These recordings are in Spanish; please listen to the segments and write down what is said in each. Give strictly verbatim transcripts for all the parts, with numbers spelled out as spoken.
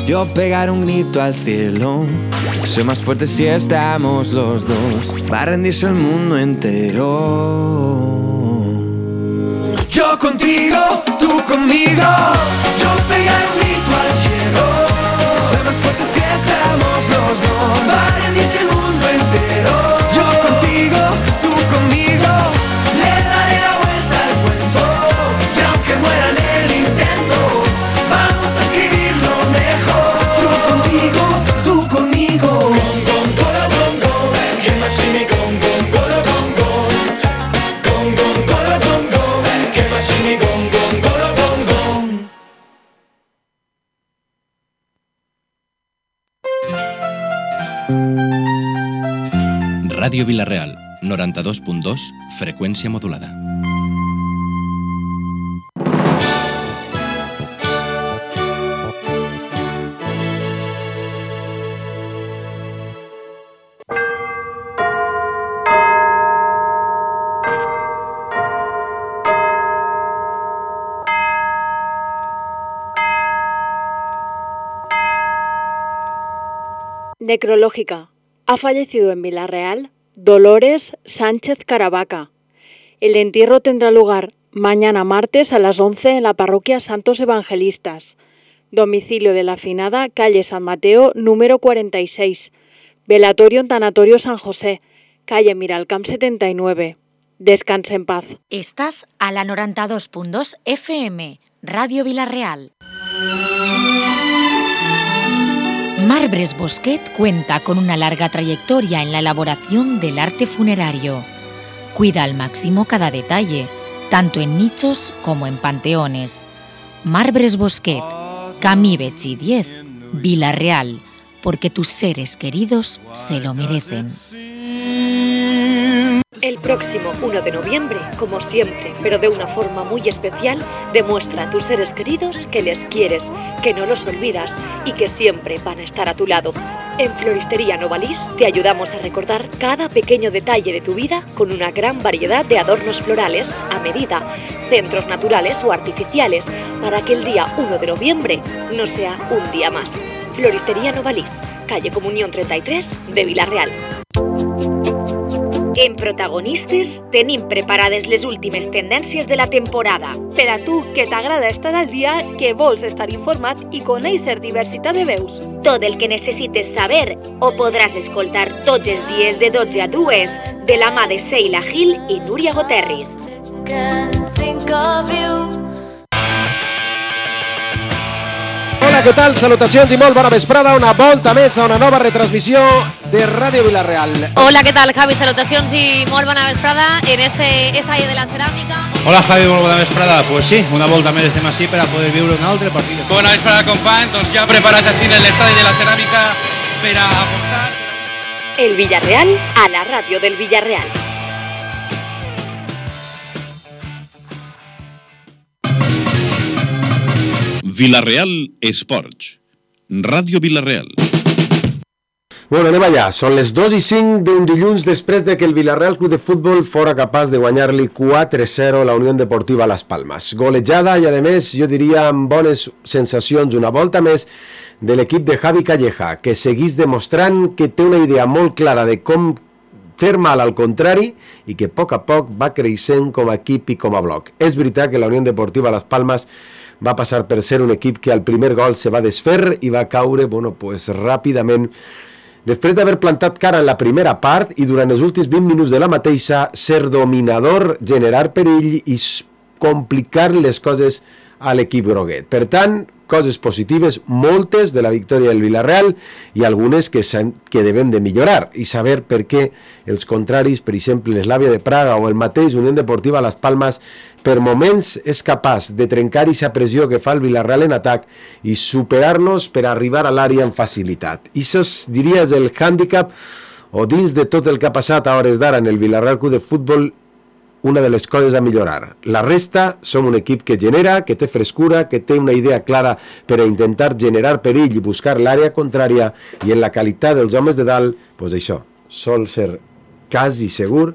yo pegar un grito al cielo. Soy más fuerte si estamos los dos. Va a rendirse el mundo entero. Yo contigo, tú conmigo. Yo pegar un grito al cielo. Soy más fuerte si estamos los dos. Va a rendirse el mundo entero. Yo contigo, tú conmigo. Le daré la vuelta al cuento. Y aunque muera en el intento, vamos a escribirlo mejor. Yo contigo, tú conmigo. Gong, gong, gong, gong, que machine gong, gong, gong, gong, gong. Gong, gong, gong, gong, gong, que machine gong, gong, gong, gong, gong. Ràdio Vila-real, noranta-dos punt dos, freqüència modulada. Necrológica. Ha fallecido en Vila-real Dolores Sánchez Caravaca. El entierro tendrá lugar mañana martes a las once en la parroquia Santos Evangelistas. Domicilio de la finada, calle San Mateo, número cuarenta y seis. Velatorio en Tanatorio San José, calle Miralcamp setenta y nueve. Descanse en paz. Estás a la noranta-dos punt dos F M, Radio Vila-real. Marbres Bosquet cuenta con una larga trayectoria en la elaboración del arte funerario. Cuida al máximo cada detalle, tanto en nichos como en panteones. Marbres Bosquet, Camí Betxí diez, Vila-real, porque tus seres queridos se lo merecen. El próximo uno de noviembre, como siempre, pero de una forma muy especial, demuestra a tus seres queridos que les quieres, que no los olvidas y que siempre van a estar a tu lado. En Floristería Novalis te ayudamos a recordar cada pequeño detalle de tu vida con una gran variedad de adornos florales a medida, centros naturales o artificiales, para que el día uno de noviembre no sea un día más. Floristería Novalis, calle Comunión trenta y tres de Vila-real. En Protagonistes tenim preparades les últimes tendències de la temporada. Per a tu, que t'agrada estar al dia, que vols estar informat i conèixer diversitat de veus. Tot el que necessites saber ho podràs escoltar tots els dies de dotze a dues de la mà de Seila Gil i Núria Goterris. Hola, què tal? Salutacions i molt bona vesprada. Una volta més a una nova retransmissió de Ràdio Vila-real. Hola, ¿qué tal, Javi? Salutacions i molt bona vesprada en este estadi de la Ceràmica. Hola, Javi, molt bona vesprada. Pues sí, una volta més estem així per a poder viure un altre partit. Bona vesprada, company. Doncs ja preparats així en l'estadi de la Ceràmica per a apostar. El Villarreal a la ràdio del Villarreal. Vila-real Esports. Ràdio Vila-real. Bueno, anem allà. Són les dos i cinc d'un dilluns després de que el Vila-real Club de Futbol fora capaç de guanyar-li quatre a zero a la Unió Deportiva Las Palmas. Golejada i, a més, jo diria amb bones sensacions una volta més de l'equip de Javi Calleja, que seguís demostrant que té una idea molt clara de com fer mal al contrari i que a poc a poc va creixent com a equip i com a bloc. És veritat que la Unió Deportiva Las Palmas va passar per ser un equip que al primer gol se va desfer i va caure, bueno, pues ràpidament. Després d'haver plantat cara en la primera part i durant els últims vint minuts de la mateixa, ser dominador, generar perill i complicar les coses a l'equip groguet. Per tant, coses positives, moltes de la victòria del Vila-real i algunes que, que devem de millorar i saber per què els contraris, per exemple l'Eslavia de Praga o el mateix Unió Deportiva Las Palmas, per moments és capaç de trencar aquesta pressió que fa el Vila-real en atac i superar-nos per arribar a l'àrea amb facilitat. I això, diria, és el hàndicap o dins de tot el que ha passat a hores d'ara en el Vila-real Club de Futbol, una de les coses a millorar. La resta, som un equip que genera, que té frescura, que té una idea clara per a intentar generar perill i buscar l'àrea contrària, i en la qualitat dels homes de dalt, doncs això, sol ser quasi segur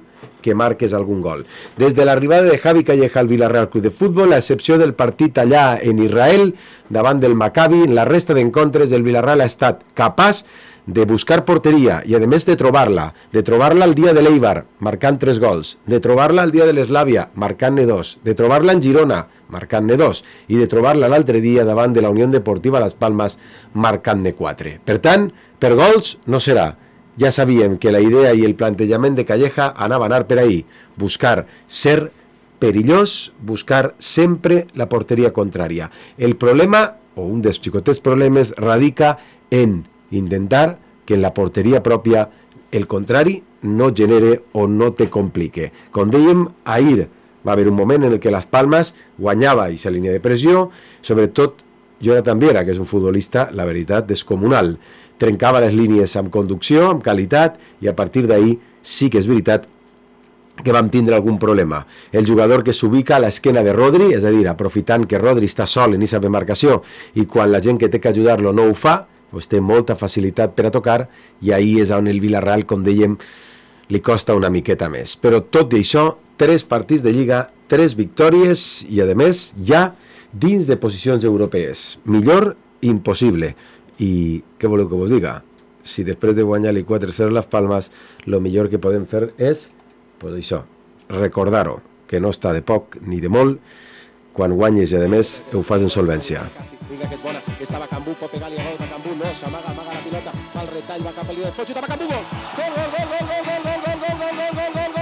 que marques algun gol. Des de l'arribada de Javi Calleja al Villarreal Club de Futbol, a excepció del partit allà en Israel, davant del Maccabi, en la resta d'encontres el Villarreal ha estat capaç de buscar porteria i a més de trobar-la, de trobar-la el dia de l'Eibar, marcant tres gols, de trobar-la el dia de l'Eslàvia, marcant-ne dos, de trobar-la en Girona, marcant-ne dos, i de trobar-la l'altre dia davant de la Unió Deportiva Las Palmas, marcant-ne quatre. Per tant, per gols no serà. Ja sabíem que la idea i el plantejament de Calleja anava a anar per ahí, buscar ser perillós, buscar sempre la porteria contrària. El problema, o un dels xicotets problemes, radica en intentar que en la porteria pròpia el contrari no genere o no te complique. Com dèiem, ahir va haver un moment en el que Las Palmas guanyava aquesta línia de pressió, sobretot Jonathan Viera, que és un futbolista, la veritat, descomunal. Trencava les línies amb conducció, amb qualitat, i a partir d'ahir sí que és veritat que vam tindre algun problema. El jugador que s'ubica a l'esquena de Rodri, és a dir, aprofitant que Rodri està sol en aquesta demarcació i quan la gent que té que ajudar-lo no ho fa, doncs té molta facilitat per a tocar i ahir és on el Villarreal, com dèiem, li costa una miqueta més. Però tot i això, tres partits de Lliga, tres victòries i, a més, ja dins de posicions europees. Millor, impossible. I què voleu que vos diga? Si després de guanyar-li quatre a zero Las Palmas, el millor que podem fer és, pues això, recordar-ho, que no està de poc ni de molt, quan guanyes i, a més, ho fas en solvència. Vinga, que és bona, estava Cambú, pot pegar-li a gol, Cambú no, s'amaga, amaga la pilota, fa el retall, va cap al líder, pot xutar, va Cambú, gol! Gol, gol, gol, gol, gol, gol, gol, gol, gol, gol, gol, gol,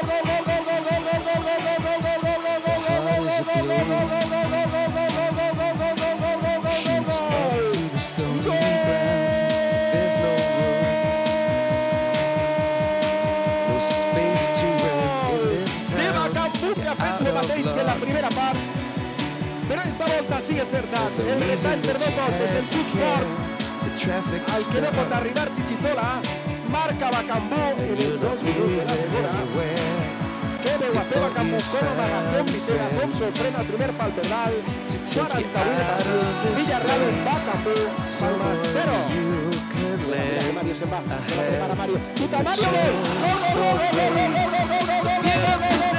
però esta volta sí és certat, el retall per dos voltes, el xut fort, al que no pot arribar Chichizola, marca Bacambú en els dos minuts de la segona. Què veu a fer Bacambú, com amaga, com li pega, com sorprèn el primer pal per dalt, quaranta-vuit de partit, Villarreal en Bacambú, Palmas zero. Mira que Mario se'n va, se la prepara Mario, xuta Mario, gol! Gol, gol, gol, gol, gol, gol, gol, gol, gol, gol, gol, gol,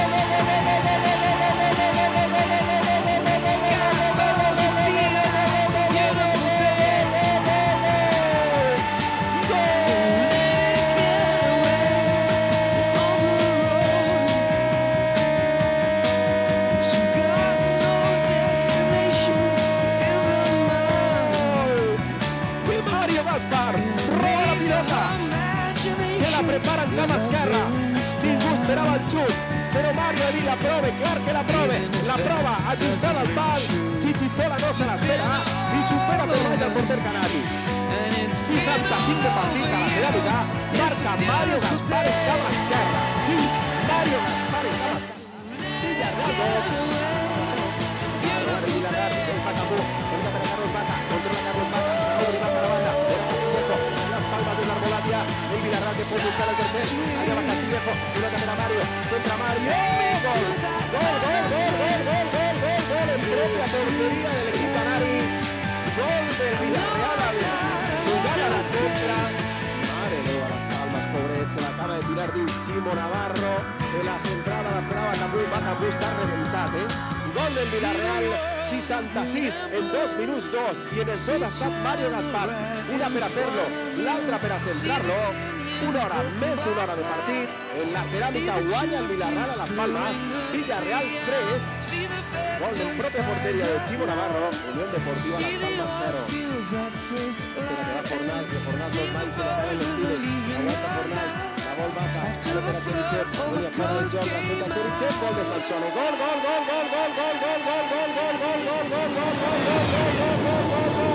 preparan cama esquerra, ningú esperava el xut, però Mario Eli la prove, clar que la prove, la prova, ajustada al pal, Chichizola no se l'espera i supera per baix el porter canari. seixanta-cinc de partit a la ceràmica, marca Mario Gaspar en cama esquerra, sí, Mario Gaspar en cama esquerra, Villarreal dos, Villarreal, el Bacambú, el que per a Carlos Vaca, controla Carlos Vaca, Rodri Vaca a la banda, Las Palmas de l'Arbolatia, el Villarreal que pot buscar el tercer, allà va Castillejo, una que per a Mario, centra Mario, gol, gol, gol, gol, gol, gol, gol, gol, gol, en pròpia porteria de l'equip canari, gol del Villarreal al jugar a les contres, mare meva, Las Palmas, pobret, se l'acaba de tirar dins Chimo Navarro, de la centrada l'esperava Cambú, va Cambú, està reventat, eh? Gol del Villarreal, seixanta-sis en dos minuts dos, i en el tot ha estat Mario Gaspar, una per a fer-lo, l'altra per a centrar-lo, una hora, més d'una hora de partit, en la ceràmica guanya el Villarreal a Las Palmas, Villarreal tres, gol del propi porteria de Chimo Navarro, Unió Deportiva Las Palmas zero. Espera que va Fornals, de Fornals los mai se l'acaben els tiros, aguanta Fornals, la vol Vaca, no per a Cherichev, no hi ha fora del joc, la senta Cherichev, gol de Salsone, gol, gol, gol, gol, gol, gol, gol, gol, gol, gol, gol, gol, gol, gol, gol, gol, gol, gol,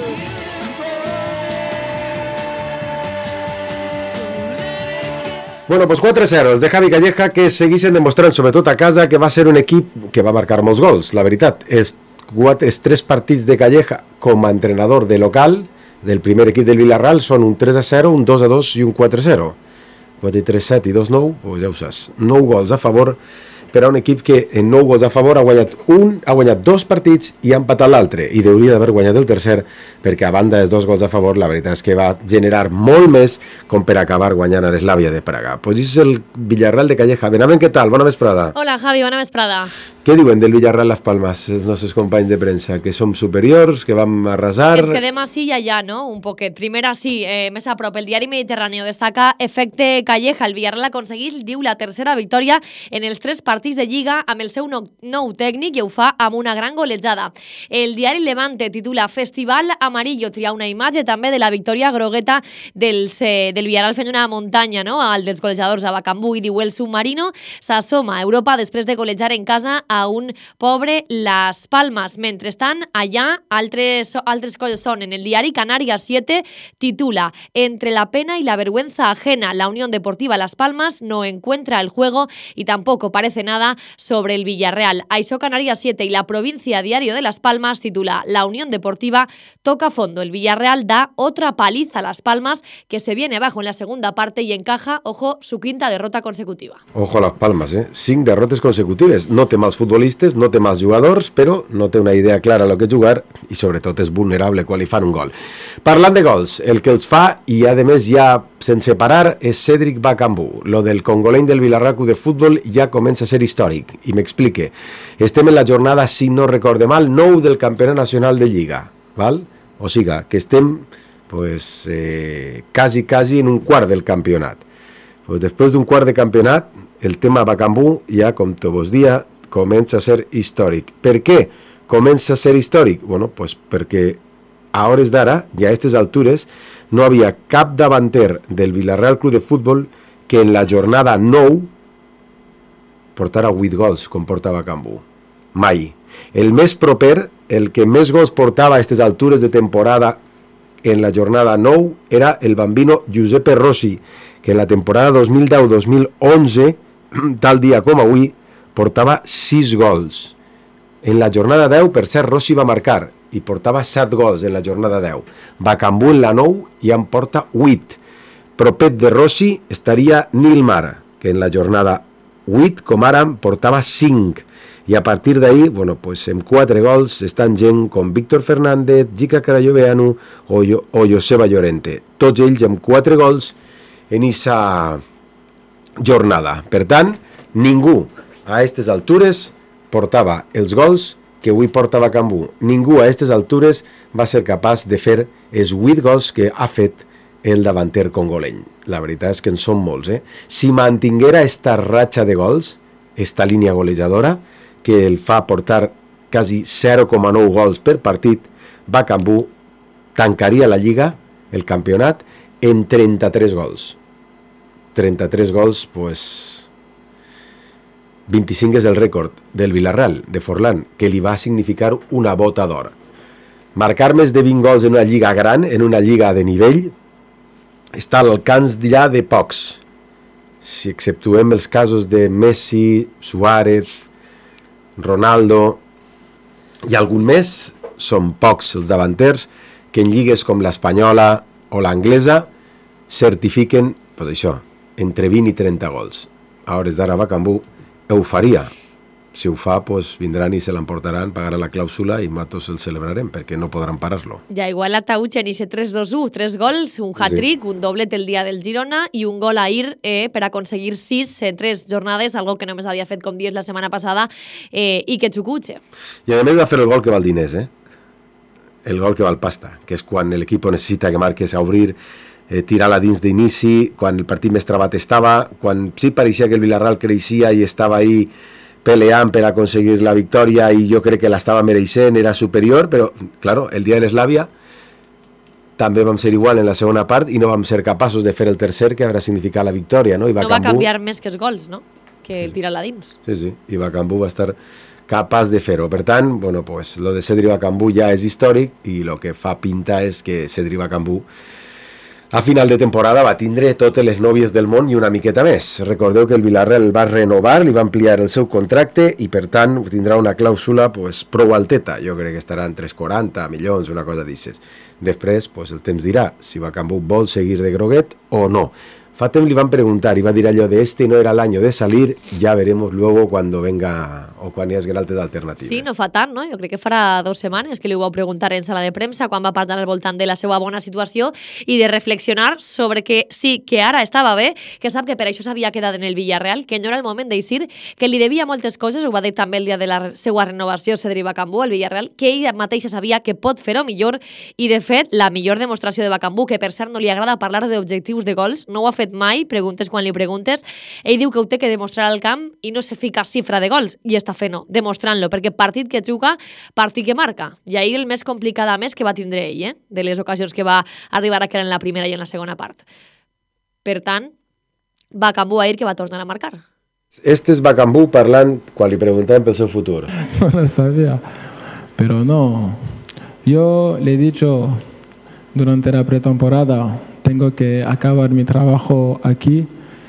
Bueno, pues quatre a zero, els de Javi Calleja, que segueixen demostrant, sobretot a casa, que va ser un equip que va marcar molts gols. La veritat, els, quatre, els tres partits de Calleja com a entrenador de local del primer equip del Villarreal són un tres a zero, un dos a dos i un quatre a zero. quatre a tres, set i dos a nou, pues ja ho saps. nou gols a favor per a un equip que en nou gols a favor ha guanyat un, ha guanyat dos partits i ha empatat l'altre, i hauria d'haver guanyat el tercer, perquè a banda dels dos gols a favor la veritat és que va generar molt més com per acabar guanyant a l'Eslàvia de Praga. Pues és el Villarreal de Calleja. Benaven, què tal? Bona vesprada. Hola Javi, bona vesprada. Què diuen del Villarreal Las Palmas els nostres companys de premsa? Que som superiors, que vam arrasar... Ens quedem així i allà, no? Un poquet. Primer així, eh, més a prop, el diari Mediterráneo destaca efecte Calleja. El Villarreal aconsegueix, diu, la tercera victòria en els tres partits de Lliga amb el seu nou, nou tècnic i ho fa amb una gran golejada. El diari Levante titula Festival Amarillo, tria una imatge també de la victòria grogueta dels, eh, del Villarreal fent una muntanya, no?, al dels golejadors a Bacambú, i diu el submarino s'assoma a Europa després de golejar en casa a un pobre Las Palmas. Mentrestant, allà altres, altres coses són. En el diari Canarias siete titula Entre la pena y la vergüenza ajena, la Unión Deportiva Las Palmas no encuentra el juego y tampoco parece nada sobre el Villarreal. Això Canarias siete y la provincia Diario de Las Palmas titula La Unión Deportiva toca fondo. El Villarreal da otra paliza a Las Palmas que se viene abajo en la segunda parte y encaja, ojo, su quinta derrota consecutiva. Ojo a Las Palmas, eh? Cinc derrotes consecutives. No té mals futbolistes, no té mals jugadors, però no té una idea clara a lo que jugar i sobretot és vulnerable quan li fan un gol. Parlant de gols, el que els fa, i a més ja sense parar, és Cédric Bakambu. Lo del congoleny del Villarreal de Futbol ja comença a ser històric, i m'explique. Estem en la jornada, si no recorde mal, nou del Campionat Nacional de Lliga, val? O siga, que estem pues, eh, quasi, quasi en un quart del campionat. Pues després d'un quart de campionat, el tema Bakambu ja, com te vos dia, comença a ser històric. Per què comença a ser històric? Bueno, pues perquè a hores d'ara, i a aquestes altures, no havia cap davanter del Villarreal Club de Futbol que en la jornada nou portara vuit gols, com porta Bakambu. Mai. El més proper, el que més gols portava a aquestes altures de temporada en la jornada nou, era el bambino Giuseppe Rossi, que en la temporada dos mil deu dos mil onze, tal dia com avui, portava sis gols. En la jornada deu, per cert, Rossi va marcar i portava set gols en la jornada deu. Bakambu en la nou i en porta vuit. Propet de Rossi estaria Nilmar, que en la jornada vuit, com ara, portava cinc. I a partir d'ahir, bueno, pues, amb quatre gols estan gent com Víctor Fernández, Gica Carayoveanu o, o Joseba Llorente. Tots ells amb quatre gols en aquesta jornada. Per tant, ningú a aquestes altures portava els gols que avui porta Bakambu. Ningú a aquestes altures va ser capaç de fer els vuit gols que ha fet el davanter congoleny. La veritat és que en són molts, eh? Si mantinguera esta ratxa de gols, esta línia golejadora, que el fa portar quasi zero coma nou gols per partit, Bakambu tancaria la Lliga, el campionat, en trenta-tres gols. trenta-tres gols, pues... vint-i-cinc és el rècord del Villarreal, de Forlán, que li va significar una bota d'or. Marcar més de vint gols en una lliga gran, en una lliga de nivell, està a l'alcance ja de pocs. Si exceptuem els casos de Messi, Suárez, Ronaldo i algun més, són pocs els davanters que en lligues com l'espanyola o l'anglesa certifiquen, pues això, entre vint i trenta gols. A hores d'ara Bakambu ho faria. Si ho fa, pues, vindran i se l'emportaran, pagaran la clàusula i nosaltres el celebrarem, perquè no podran parar-lo. Ja igual a Tauch en ese tres dos u, tres gols, un hat-trick, sí. Un doblet el dia del Girona i un gol ahir eh, per aconseguir sis en tres jornades, algo que només havia fet com dies la setmana passada, eh, i que xucutxe. I a més va fer el gol que val diners, eh? El gol que val pasta, que és quan l'equip necessita que marques a obrir, eh, tirar-la dins d'inici, quan el partit més trabat estava, quan sí pareixia que el Villarreal creixia i estava ahí peleant per aconseguir la victòria i jo crec que l'estava mereixent, era superior, però, claro, el dia de l'Eslàvia també vam ser igual en la segona part i no vam ser capaços de fer el tercer, que haurà significat la victòria, no? I Bakambu, no va canviar més que els gols, no? Que el tirar-la dins. Sí, sí, i Bakambu va estar capaç de fer-ho. Per tant, bueno, pues, lo de Cédric Bakambu ja és històric i el que fa pinta és que Cédric Bakambu a final de temporada va tindre totes les nòvies del món i una miqueta més. Recordeu que el Villarreal el va renovar, li va ampliar el seu contracte i per tant tindrà una clàusula pues, prou alteta. Jo crec que estarà entre quaranta milions, una cosa d'aixes. Després pues, el temps dirà si Bakambu vol seguir de groguet o no. Fatem le van a preguntar y va a decir allò de este no era el año de salir, ya veremos luego cuando venga o quan hi hagi altres alternatives. Sí, no fa tant, no? Jo crec que farà dues setmanes que li ho vau preguntar en sala de premsa quan va parlar al voltant de la seva bona situació i de reflexionar sobre que sí, que ara estava bé, que sap que per això s'havia quedat en el Villarreal, que no era el moment d'eixir, que li devia moltes coses, ho va dir també el dia de la seva renovació Cedric Bakambu al Villarreal, que ell mateixa sabia que pot fer-ho millor i, de fet, la millor demostració de Bakambu, que per cert no li agrada parlar d'objectius de gols, no ho ha fet mai, preguntes quan li preguntes, ell diu que ho té que demostrar al camp i no se fica xifra de gols, i està fent-ho, demostrant-lo, perquè partit que juga, partit que marca. I ahir el més complicat a més que va tindre ell, eh? De les ocasions que va arribar a crear en la primera i en la segona part. Per tant, Bakambu ahir que va tornar a marcar. Este es Bakambu parlant quan li preguntaven pel seu futur. No lo sabía, pero no. Yo le he dicho durante la pretemporada, tengo que acabar mi trabajo aquí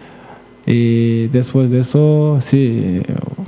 y después de eso, sí,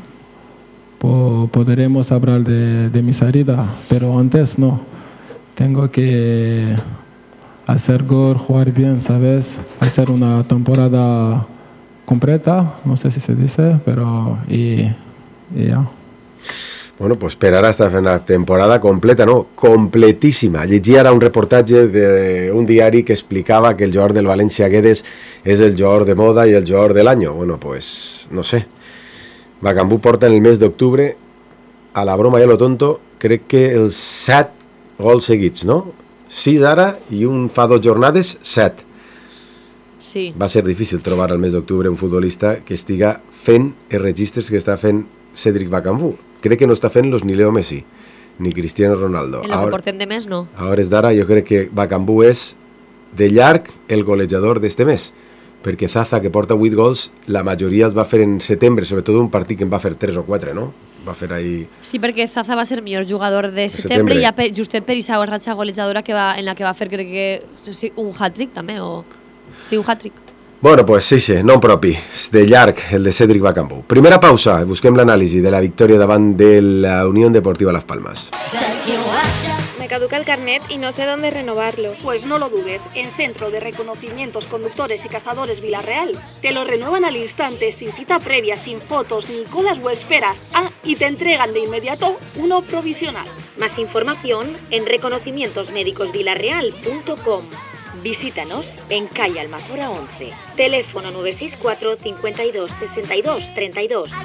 po- podremos hablar de, de mi salida, pero antes no. Tengo que hacer gol, jugar bien, ¿sabes? Hacer una temporada completa, no sé si se dice, pero y, y ya. Bueno, pues per ara està fent una temporada completa, no, completíssima. Llegia ara un reportatge d'un diari que explicava que el jugador del València Guedes és el jugador de moda i el jugador de l'any. Bueno, pues no sé. Bakambu porta en el mes d'octubre, a la broma i a lo tonto, crec que els set gols seguits, no? Sis ara i un fa dues jornades, set. Sí. Va ser difícil trobar al mes d'octubre un futbolista que estiga fent els registres que està fent Cedric Bakambu. Crec que no està fent-los ni Leo Messi, ni Cristiano Ronaldo. En lo que portem de mes, no. A hores d'ara jo crec que Bakambu és de llarg el golejador d'este mes, perquè Zaza, que porta vuit gols, la majoria els va fer en setembre, sobretot un partit que en va fer tres o quatre, no? Va fer ahí... Sí, perquè Zaza va ser millor jugador de setembre, setembre. i ja pe, justet per aquesta ratxa golejadora que va, en la que va fer, crec que, sí, un hat-trick també, o... Sí, un hat-trick. Bueno, pues sí, sí, nom propi, de llarg, el de Cedric Bakambu. Primera pausa, busquem l'anàlisi de la victòria davant de la Unión Deportiva Las Palmas. Me caduca el carnet y no sé dónde renovarlo. Pues no lo dudes, en Centro de Reconocimientos Conductores y Cazadores Villarreal te lo renuevan al instante, sin cita previa, sin fotos, ni colas o esperas. Ah, y te entregan de inmediato uno provisional. Más información en reconocimientos médicos villarreal punto com. Visítanos en calle Almazora once. Teléfono nueve seis cuatro, cincuenta y dos, sesenta y dos, treinta y dos.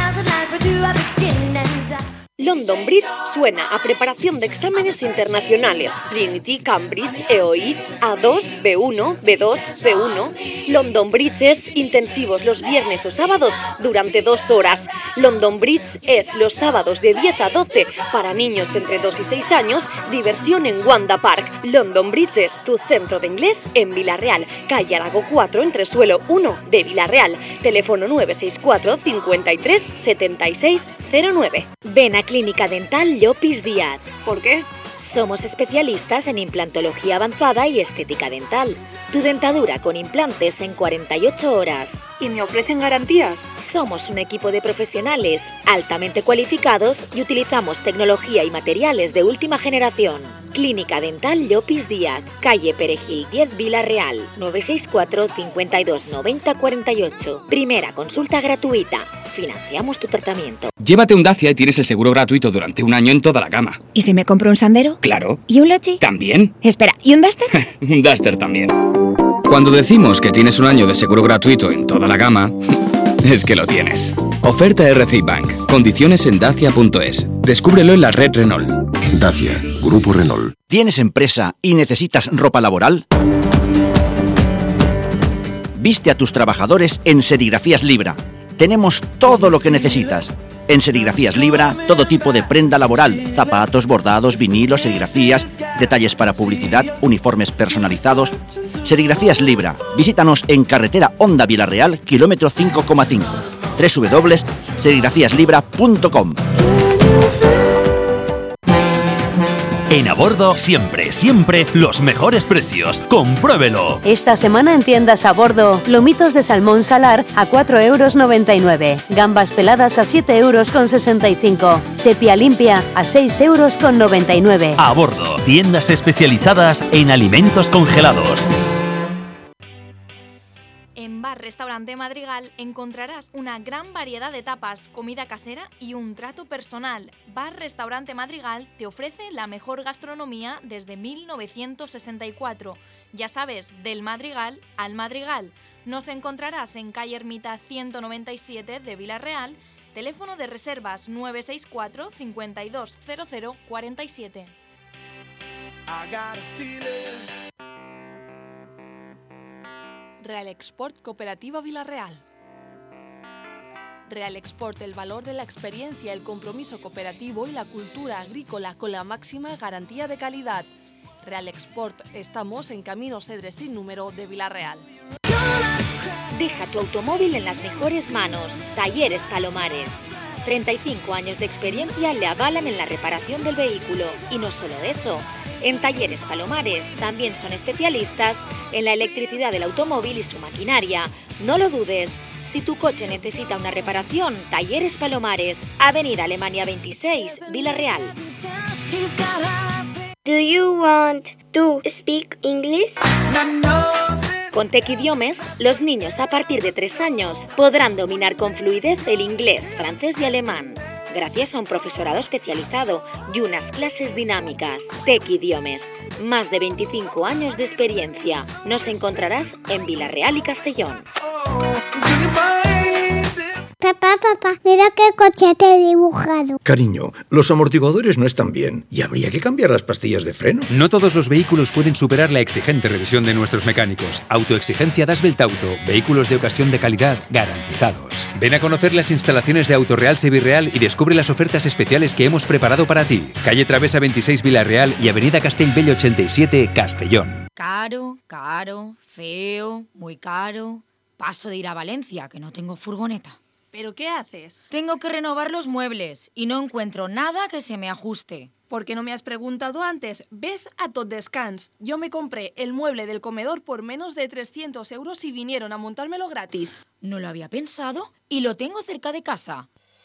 London Bridge suena a preparación de exámenes internacionales. Trinity, Cambridge, E O I, A dos, B uno, B dos, C uno. London Bridge es intensivos los viernes o sábados durante dos horas. London Bridge es los sábados de diez a doce para niños entre dos y seis años. Diversión en Wanda Park. London Bridge es tu centro de inglés en Villarreal. Calle Arago cuatro, entresuelo uno de Villarreal. Teléfono nueve seis cuatro, cincuenta y tres, setenta y seis, cero nueve. Ven a Clínica Dental Llopis Díaz. ¿Por qué? Somos especialistas en implantología avanzada y estética dental. Tu dentadura con implantes en cuarenta y ocho horas. ¿Y me ofrecen garantías? Somos un equipo de profesionales altamente cualificados y utilizamos tecnología y materiales de última generación. Clínica Dental Llopis Díaz, calle Perejil diez, Villarreal, nueve seis cuatro, cincuenta y dos, noventa, cuarenta y ocho. Primera consulta gratuita. Financiamos tu tratamiento. Llévate un Dacia y tienes el seguro gratuito durante un año en toda la gama. ¿Y si me compro un Sandero? Claro. ¿Y un Logi? ¿También? Espera, ¿y un Duster? Un Duster también. Cuando decimos que tienes un año de seguro gratuito en toda la gama, es que lo tienes. Oferta R C I Bank. Condiciones en dacia punto es. Descúbrelo en la red Renault. Dacia, Grupo Renault. ¿Tienes empresa y necesitas ropa laboral? Viste a tus trabajadores en Serigrafías Libra. Tenemos todo lo que necesitas. En Serigrafías Libra, todo tipo de prenda laboral, zapatos, bordados, vinilos, serigrafías, detalles para publicidad, uniformes personalizados. Serigrafías Libra. Visítanos en carretera Honda Villarreal, kilómetro cinco coma cinco. doble u doble u doble u punto serigrafías libra punto com. En A Bordo, siempre, siempre, los mejores precios. ¡Compruébelo! Esta semana en tiendas A Bordo, lomitos de salmón salar a cuatro euros noventa y nueve, gambas peladas a siete euros con sesenta y cinco, sepia limpia a seis euros con noventa y nueve. A Bordo, tiendas especializadas en alimentos congelados. Restaurante Madrigal encontrarás una gran variedad de tapas, comida casera y un trato personal. Bar Restaurante Madrigal te ofrece la mejor gastronomía desde mil novecientos sesenta y cuatro. Ya sabes, del Madrigal al Madrigal. Nos encontrarás en calle Ermita ciento noventa y siete de Villarreal, teléfono de reservas nueve seis cuatro, cinco dos cero cero, cuatro siete. Real Export Cooperativa Villarreal. Real Export, el valor de la experiencia, el compromiso cooperativo y la cultura agrícola con la máxima garantía de calidad. Real Export, estamos en Camino Cedre sin número de Villarreal. Deja tu automóvil en las mejores manos. Talleres Palomares. treinta y cinco años de experiencia le avalan en la reparación del vehículo. Y no solo eso, en Talleres Palomares también son especialistas en la electricidad del automóvil y su maquinaria. No lo dudes, si tu coche necesita una reparación, Talleres Palomares, Avenida Alemania veintiséis, Villarreal. Do you want to speak English? Con Tequidiomes, los niños a partir de tres años podrán dominar con fluidez el inglés, francés y alemán, gracias a un profesorado especializado y unas clases dinámicas. Tequidiomes, más de veinticinco años de experiencia. Nos encontrarás en Villarreal y Castellón. Papá, papá, mira qué coche te he dibujado. Cariño, los amortiguadores no están bien y habría que cambiar las pastillas de freno. No todos los vehículos pueden superar la exigente revisión de nuestros mecánicos. Autoexigencia Das Belt Auto. Vehículos de ocasión de calidad garantizados. Ven a conocer las instalaciones de Autoreal Sevirreal y descubre las ofertas especiales que hemos preparado para ti. Calle Travesa veintiséis Villarreal y Avenida Castellbell ochenta y siete, Castellón. Caro, caro, feo, muy caro. Paso de ir a Valencia, que no tengo furgoneta. ¿Pero qué haces? Tengo que renovar los muebles y no encuentro nada que se me ajuste. ¿Por qué no me has preguntado antes? Ves a Tot Descans. Yo me compré el mueble del comedor por menos de trescientos euros y vinieron a montármelo gratis. No lo había pensado y lo tengo cerca de casa.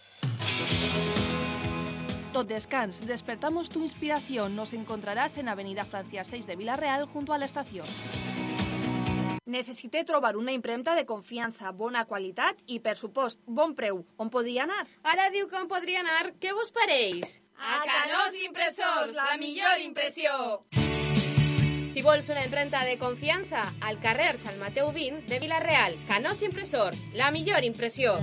Tot Descans, despertamos tu inspiración. Nos encontrarás en Avenida Francia seis de Villarreal, junto a la estación. Necessité trobar una impremta de confiança, bona qualitat i, per supost, bon preu. On podria anar? Ara diu que on podria anar. Què vos pareix? A Canós Impressors, la millor impressió! Si vols una impremta de confiança, al carrer Sant Mateu vint de Villarreal. Canós Impressors, la millor impressió.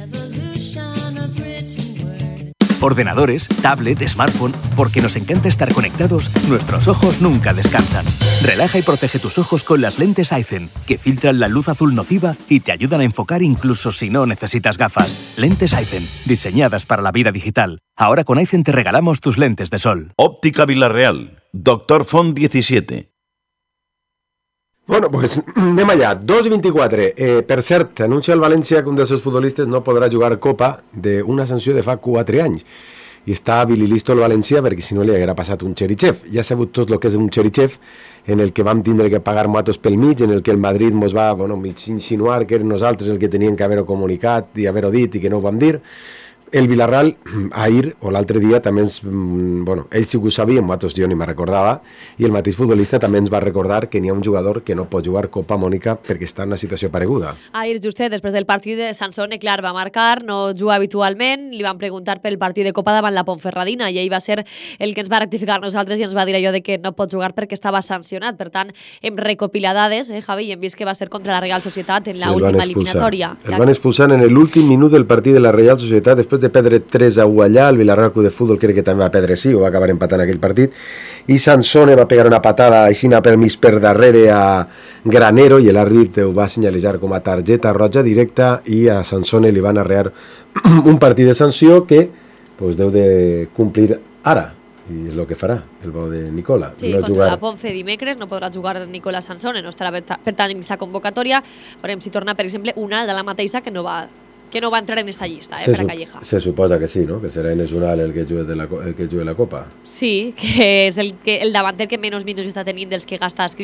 Ordenadores, tablet, smartphone, porque nos encanta estar conectados, nuestros ojos nunca descansan. Relaja y protege tus ojos con las lentes Aizen, que filtran la luz azul nociva y te ayudan a enfocar incluso si no necesitas gafas. Lentes Aizen, diseñadas para la vida digital. Ahora con Aizen te regalamos tus lentes de sol. Óptica Villarreal, Doctor Font diecisiete. Bueno, pues anem allà. dos i vint-i-quatre. Eh, per cert, anuncia el València que un dels seus futbolistes no podrà jugar Copa d'una sanció de fa quatre anys. I està bililisto el València perquè si no li haguera passat un Cherichev. Ja ha sabut tot el que és un Cherichev, en el que vam tindre que pagar matos pel mig, en el que el Madrid mos va bueno, mig insinuar que eren nosaltres el que teníem que haver-ho comunicat i haver-ho dit i que no ho vam dir. El Villarreal, ahir o l'altre dia, també ens... Bueno, ells sí que ho sabien, nosaltres jo ni me recordava, i el mateix futbolista també ens va recordar que n'hi ha un jugador que no pot jugar Copa Mònica perquè està en una situació pareguda. Ahir, justet, després del partit de Sansone, clar, va marcar, no juga habitualment, li van preguntar pel partit de Copa davant la Ponferradina i ell va ser el que ens va rectificar nosaltres i ens va dir allò de que no pot jugar perquè estava sancionat. Per tant, hem recopilat dades, eh, Javi, i hem vist que va ser contra la Real Societat en sí, l'última eliminatòria. El van expulsar en l'últim minut del partit de la Real Societat després de perdre tres a u allà. El Villarreal Club de Futbol crec que també va perdre sí, o va acabar empatant aquell partit, i Sansone va pegar una patada així per mig per darrere a Granero i l'àrbit ho va senyalitzar com a targeta roja directa i a Sansone li van arrear un partit de sanció que pues, deu de complir ara, i és el que farà el bo de Nicola. Sí, no contra jugar... la Ponfe dimecres no podrà jugar Nicola Sansone, no estarà per, per tant en aquesta convocatòria. Veurem si torna, per exemple, una de la mateixa que no va que no va entrar en esta llista, eh, se per a Calleja. Se suposa que sí, no? Que serà Enes Unal el que jugue, de la, el que jugue la Copa. Sí, que és el, que, el davanter que menys minuts està tenint dels que gasta Escrivà.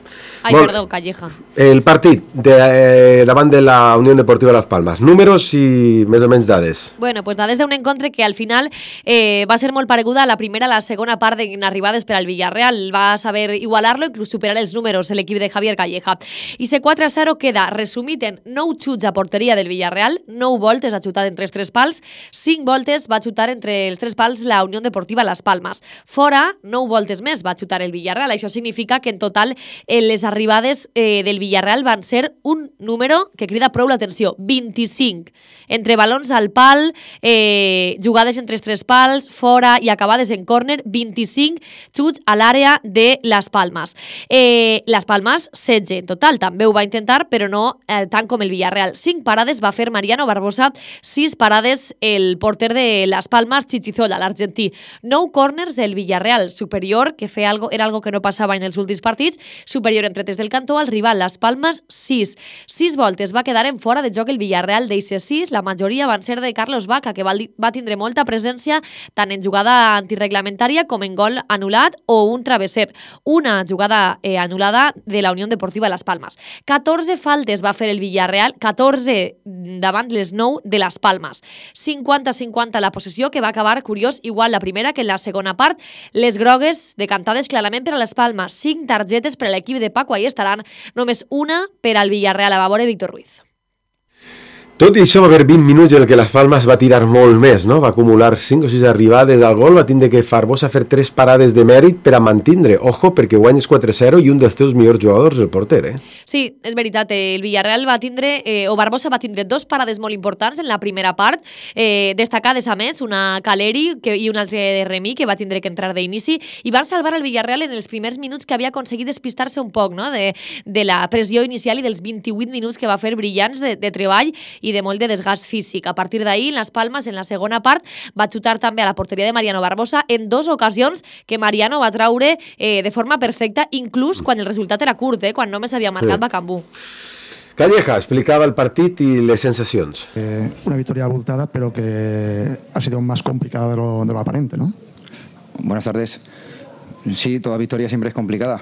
Ai, Molt- perdó, Calleja. El partit de, eh, davant de la Unió Deportiva Las Palmas. Números i més o menys dades. Bueno, pues dades d'un encontre que al final eh, va ser molt pareguda a la primera a la segona part en arribades per al Villarreal. Va saber igualar-lo, inclús superar els números l'equip de Javier Calleja. I ese quatre a zero queda resumit en nou xuts a porteria del Villarreal, nou voltes ha xutat entre els tres pals, cinc voltes va xutar entre els tres pals la Unió Deportiva Las Palmas. Fora, nou voltes més va xutar el Villarreal. Això significa que en total eh, les arribades eh, del Villarreal van ser un número que crida prou l'atenció, vint-i-cinc. Entre balons al pal, eh, jugades entre els tres pals, fora i acabades en córner, vint-i-cinc xuts a l'àrea de Las Palmas. Eh, Las Palmas, setze en total, també ho va intentar, però no eh, tant com el Villarreal. cinc parades va fer Mariano Barbosa, sis parades el porter de Las Palmas, Chichizola, l'argentí. nou corners el Villarreal, superior, que feia algo, era algo que no passava en els últims partits, superior entre tres del cantó al rival Las Palmas, sis. sis voltes va quedar en fora de joc el Villarreal d'eixes sis, la majoria van ser de Carlos Vaca, que va, va tindre molta presència tant en jugada antirreglamentària com en gol anul·lat o un travesser. Una jugada eh, anul·lada de la Unió Deportiva Las Palmas. catorze faltes va fer el Villarreal, catorze davant les nou de Las Palmas. cinquanta a cinquanta la possessió, que va acabar, curiós, igual la primera que en la segona part. Les grogues decantades clarament per a Les Palmas. cinc targetes per a l'equip de Paco Ayestarán, només una per al Villarreal. A favor de Víctor Ruiz. Tot i això va haver vint minuts en el que Las Palmas va tirar molt més, no? Va acumular cinc o sis arribades al gol, va tindre que Barbosa fer tres parades de mèrit per a mantindre. Ojo, perquè guanyes quatre a zero i un dels teus millors jugadors, el porter, eh? Sí, és veritat, el Villarreal va tindre, eh, o Barbosa va tindre dos parades molt importants en la primera part, eh, destacades a més, una Caleri que, i una altra de Remy, que va tindre que entrar d'inici, i van salvar el Villarreal en els primers minuts que havia aconseguit despistar-se un poc, no?, de, de la pressió inicial i dels vint-i-vuit minuts que va fer brillants de, de treball i de molt de desgast físic. A partir d'ahir, en Las Palmas, en la segona part, va xutar també a la porteria de Mariano Barbosa en dos ocasions que Mariano va traure eh, de forma perfecta, inclús quan el resultat era curt, eh, quan només havia marcat Sí. Bacambú. Calleja explicava el partit i les sensacions. Eh, una victoria abultada, pero que ha sido más complicada de lo, de lo aparente, ¿no? Buenas tardes. Sí, toda victoria siempre es complicada,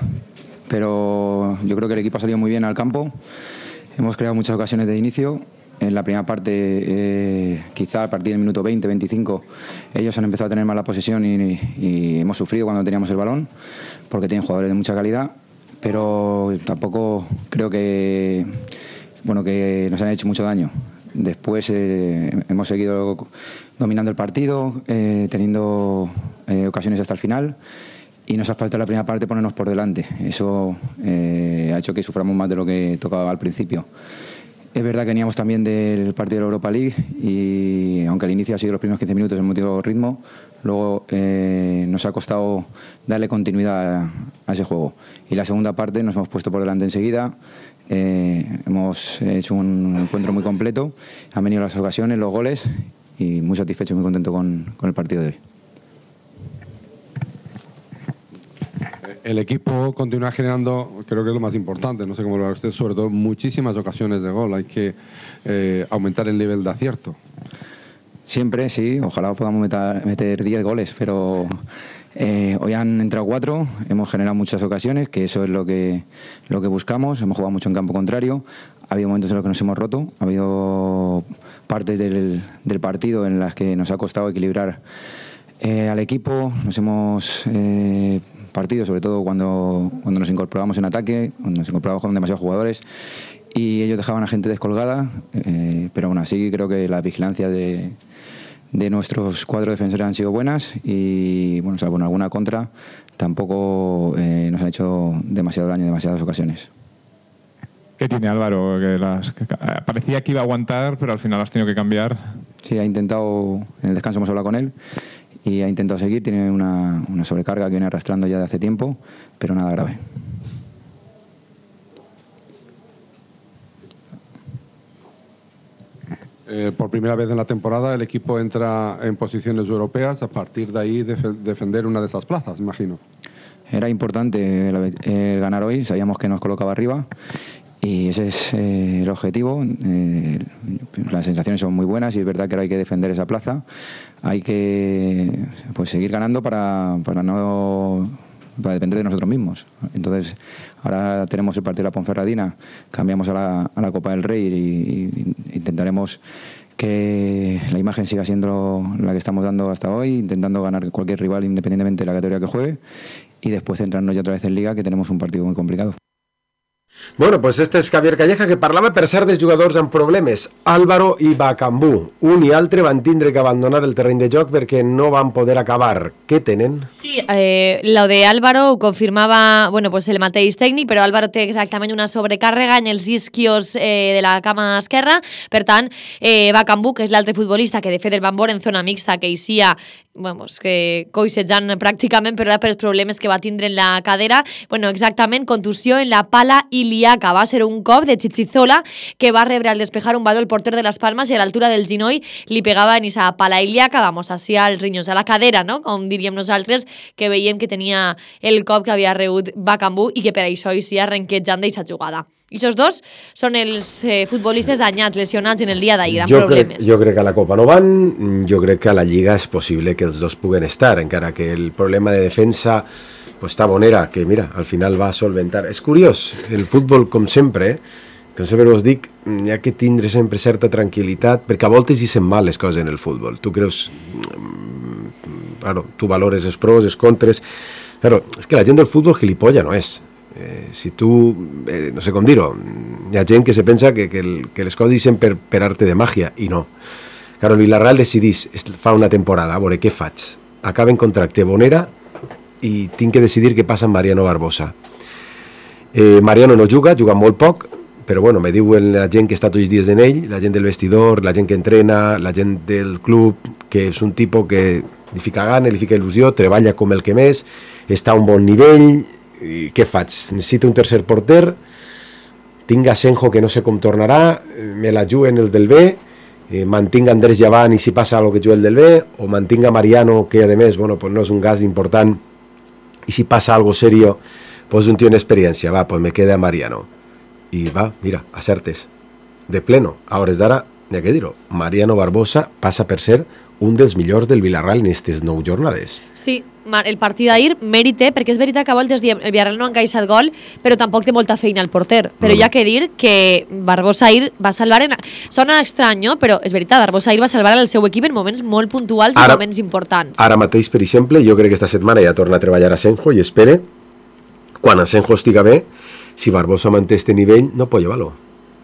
pero yo creo que el equipo ha salido muy bien al campo. Hemos creado muchas ocasiones de inicio. En la primera parte, eh, quizá a partir del minuto veinte, veinticinco, ellos han empezado a tener más la posesión y, y hemos sufrido cuando teníamos el balón, porque tienen jugadores de mucha calidad, pero tampoco creo que, bueno, que nos han hecho mucho daño. Después eh, hemos seguido dominando el partido, eh, teniendo eh, ocasiones hasta el final, y nos ha faltado la primera parte ponernos por delante. Eso eh, ha hecho que suframos más de lo que tocaba al principio. Es verdad que veníamos también del partido de la Europa League y aunque al inicio ha sido los primeros quince minutos hemos tenido ritmo, luego eh, nos ha costado darle continuidad a, a ese juego. Y la segunda parte nos hemos puesto por delante enseguida, eh, hemos hecho un encuentro muy completo, han venido las ocasiones, los goles y muy satisfecho y muy contento con, con el partido de hoy. El equipo continúa generando, creo que es lo más importante, no sé cómo lo ve usted, sobre todo muchísimas ocasiones de gol. Hay que eh, aumentar el nivel de acierto. Siempre, sí, ojalá podamos meter, meter diez goles, pero eh, hoy han entrado cuatro, hemos generado muchas ocasiones, que eso es lo que, lo que buscamos, hemos jugado mucho en campo contrario, ha habido momentos en los que nos hemos roto, ha habido partes del, del partido en las que nos ha costado equilibrar eh, al equipo, nos hemos... Eh, partido, sobre todo cuando, cuando nos incorporamos en ataque, cuando nos incorporamos con demasiados jugadores y ellos dejaban a gente descolgada, eh, pero aún así creo que la vigilancia de, de nuestros cuatro defensores han sido buenas y, bueno, salvo en alguna contra, tampoco eh, nos han hecho demasiado daño en demasiadas ocasiones. ¿Qué tiene Álvaro? Que las, que parecía que iba a aguantar, pero al final has tenido que cambiar. Sí, ha intentado, en el descanso hemos hablado con él, y ha intentado seguir, tiene una, una sobrecarga que viene arrastrando ya de hace tiempo, pero nada grave. Eh, por primera vez en la temporada el equipo entra en posiciones europeas, a partir de ahí def- defender una de esas plazas, imagino. Era importante el, el ganar hoy, sabíamos que nos colocaba arriba y ese es eh, el objetivo. Eh, las sensaciones son muy buenas y es verdad que ahora hay que defender esa plaza. Hay que pues seguir ganando para, para no para depender de nosotros mismos. Entonces, ahora tenemos el partido de la Ponferradina, cambiamos a la, a la Copa del Rey y, y intentaremos que la imagen siga siendo la que estamos dando hasta hoy, intentando ganar cualquier rival independientemente de la categoría que juegue, y después centrarnos ya otra vez en Liga, que tenemos un partido muy complicado. Bueno, pues este és Javier Calleja, que parlava per cert dels jugadors amb problemes. Álvaro i Bakambu, un i altre van tindre que abandonar el terreny de joc perquè no van poder acabar. Què tenen? Sí, eh, lo de Álvaro ho confirmava, bueno, pues el mateix tècnic, però Álvaro té exactament una sobrecàrrega en els isquios eh, de la cama esquerra. Per tant, eh, Bakambu, que és l'altre futbolista que de fet el van veure en zona mixta, que eixia, vamos, que coixejant pràcticament, però era per els problemes que va tindre en la cadera. Bueno, exactament, contusió en la pala ilíaca. Va ser un cop de Chichizola que va rebre al despejar un baló el porter de Las Palmas i a l'altura del ginoll li pegava en esa pala ilíaca, vamos, hacia els rinyons, a la cadera, no? Com diríem nosaltres, que veiem que tenia el cop que havia rebut Bakambu i que per això hi sia renquejant d'aquesta jugada. I aquests dos són els eh, futbolistes danyats, lesionats en el dia d'ahir, amb jo problemes. Crec, jo crec que a la Copa no van, jo crec que a la Lliga és possible que els dos puguen estar, encara que el problema de defensa pues està Bonera, que mira, al final va solventar. És curiós, el futbol, com sempre, que sempre us dic, hi ha que tindre sempre certa tranquil·litat, perquè a voltes hi sent mal les coses en el futbol. Tu creus, claro, tu valores els pros, els contres, però és que la gent del futbol gilipolla no és. Eh, si tu, eh, no sé com dir-ho, hi ha gent que se pensa que, que, el, que les coses dicen per, per arte de màgia, i no. Claro, el Villarreal decidís, fa una temporada, a veure què faig. Acaba en contracte Bonera i tinc que decidir què passa amb Mariano Barbosa. Eh, Mariano no juga, juga molt poc, però bueno, me diuen la gent que està tots els dies en ell, la gent del vestidor, la gent que entrena, la gent del club, que és un tipus que li fica gana, li fica il·lusió, treballa com el que més, està a un bon nivell. I què faig? Necessito un tercer porter, tinc a Senjo que no sé com tornarà, me la juguen els del B, eh, mantinc a Andrés Llavant i si passa algo que juga el del B, o mantinc a Mariano, que a més bueno, pues no és un gas important, i si passa algo serio, pues un tío en experiencia, va, pues me queda Mariano. Y va, mira, acertes. De pleno, a hores d'ara, n'hi ha que dir-ho, Mariano Barbosa passa per ser un dels millors del Villarreal en aquestes nou jornades. Sí, el partit d'ahir mèrite, perquè és veritat que a voltes diem el Villarreal no ha encaixat gol, però tampoc té molta feina al porter. Però no, hi ha que dir que Barbosa ahir va salvar... En... Sona estrany, no? Però és veritat, Barbosa ahir va salvar el seu equip en moments molt puntuals i ara, moments importants. Ara mateix, per exemple, jo crec que esta setmana ja torna a treballar a Senjo i espere, quan a Senjo estiga bé, si Barbosa manté este nivell, no pot llevar-lo.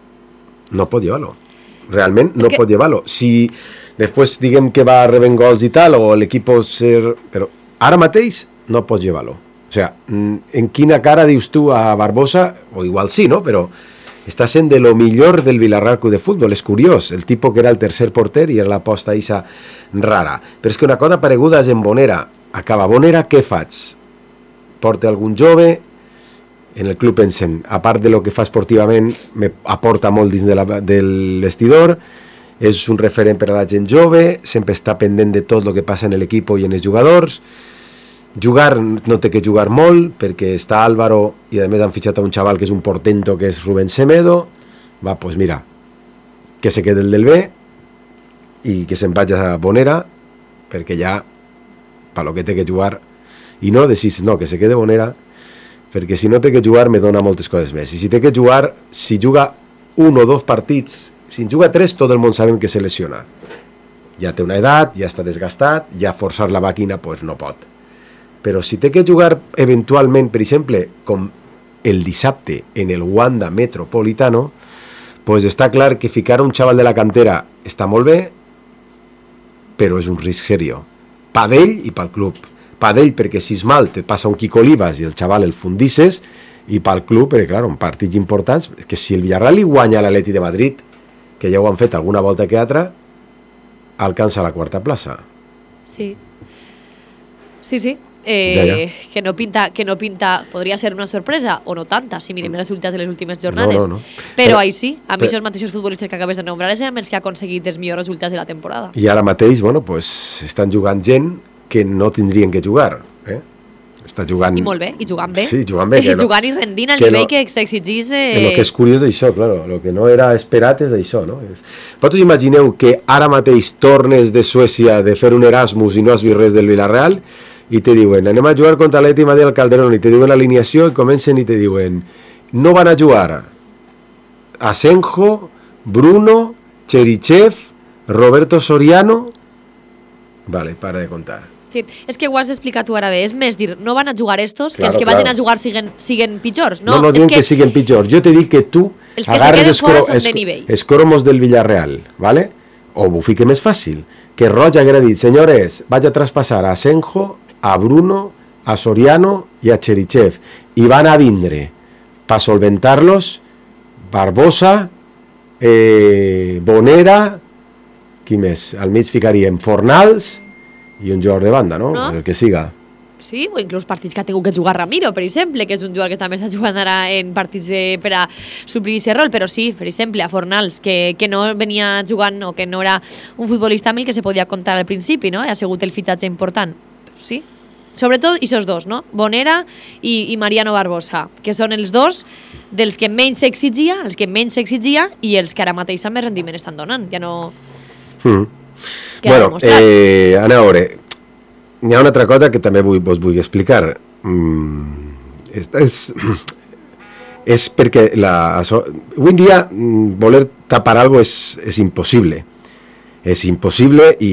No pot llevar-lo. Realment no que... pot llevar-lo. Si després diguem que va rebent gols i tal, o l'equip ser... Però ara mateix no pots llevar-lo. O sea, en quina cara dius tu a Barbosa, o igual sí, no? Però està sent de lo millor del Villarreal Club de Futbol. És curiós, el tipus que era el tercer porter i era l'aposta isa rara. Però és que una cosa pareguda és en Bonera. Acaba Bonera, què faig? Porta algun jove, en el club pensen, a part de lo que fa esportivament, me aporta molt dins de la, del vestidor, és un referent per a la gent jove, sempre està pendent de tot el que passa en l'equip i en els jugadors. Jugar no té que jugar molt, perquè està Álvaro i a més han fitxat a un xaval que és un portento, que és Rubén Semedo. Va, pues mira, que se quede el del B i que se'n vagi a Bonera, perquè ja, per lo que té que jugar, i no decís, no, que se quede Bonera, perquè si no té que jugar me dona moltes coses més. I si té que jugar, si juga un o dos partits, si en juga tres, tot el món sabem que se lesiona. Ja té una edat, ja està desgastat, ja forçar la màquina pues no pot. Però si té que jugar eventualment, per exemple, com el dissabte en el Wanda Metropolitano, pues està clar que ficar un xaval de la cantera està molt bé, però és un risc serio. Pa d'ell i pel club. Pa d'ell perquè si és mal te passa un Quico Olivas i el xaval el fundisses, i pel club perquè, clar, en partits importants, que si el Villarreal li guanya l'Atleti de Madrid, que ja ho han fet alguna volta que altra, alcança la quarta plaça. Sí. Sí, sí. Eh, ja, ja. Que no pinta, que no pinta, podria ser una sorpresa o no tanta, si mirem els resultats de les últimes jornades. No, no, no. Però, però ahí sí, a mi aquests mateixos futbolistes que acabes de nombrar és els que ha aconseguit els millors resultats de la temporada. I ara mateix, bueno, pues, estan jugant gent que no tindrien que jugar, eh? Està jugant... I molt bé, i jugant bé. Sí, jugant bé. I no, jugant i rendint al nivell no, que s'exigís... Eh... El que és curiós d'això, claro, el que no era esperat és això, no? És... Vosaltres imagineu que ara mateix tornes de Suècia de fer un Erasmus i no has vist res del Villarreal i te diuen anem a jugar contra l'Atleti Madrid al Calderón i te diuen l'alineació i comencen i te diuen no van a jugar Asenjo, Bruno, Cherichev, Roberto Soriano. Vale, para de contar. Sí, és que ho has explicat tu ara bé. És més dir, no van a jugar estos, Claro, que els que claro. vagin a jugar siguen, siguen pitjors. No, No, no, és diuen que, que siguen pitjors. Jo te dic que tu Els que se agarres queden fora escro- són de esc- nivell. escromos del Villarreal, ¿vale? O ho fique més fàcil. Que Roig haguera dit, senyores, vaig a traspassar a Asenjo, a Bruno, a Soriano i a Cherichev. I van a vindre per solventar-los Barbosa, eh, Bonera, qui més? Al mig ficaríem Fornals i un jugador de banda, no? No. El que siga. sí, o inclús partits que ha tingut que jugar Ramiro, per exemple, que és un jugador que també està jugant ara en partits eh, per a suplir aquest rol, però sí, per exemple, a Fornals, que, que no venia jugant o que no era un futbolista amb el que se podia comptar al principi, no? Ha sigut el fitxatge important. Sí, sobretot aquests dos, no? Bonera i, i Mariano Barbosa, que són els dos dels que menys s'exigia, els que menys s'exigia i els que ara mateix més rendiment estan donant. Ja no... Mm. Queda Bueno, demostrat. eh, anem a veure. Hi ha una altra cosa que també vull, vos vull explicar. Mm, és, és, és perquè la, això, avui en dia mm, voler tapar algo és, és impossible. És impossible i,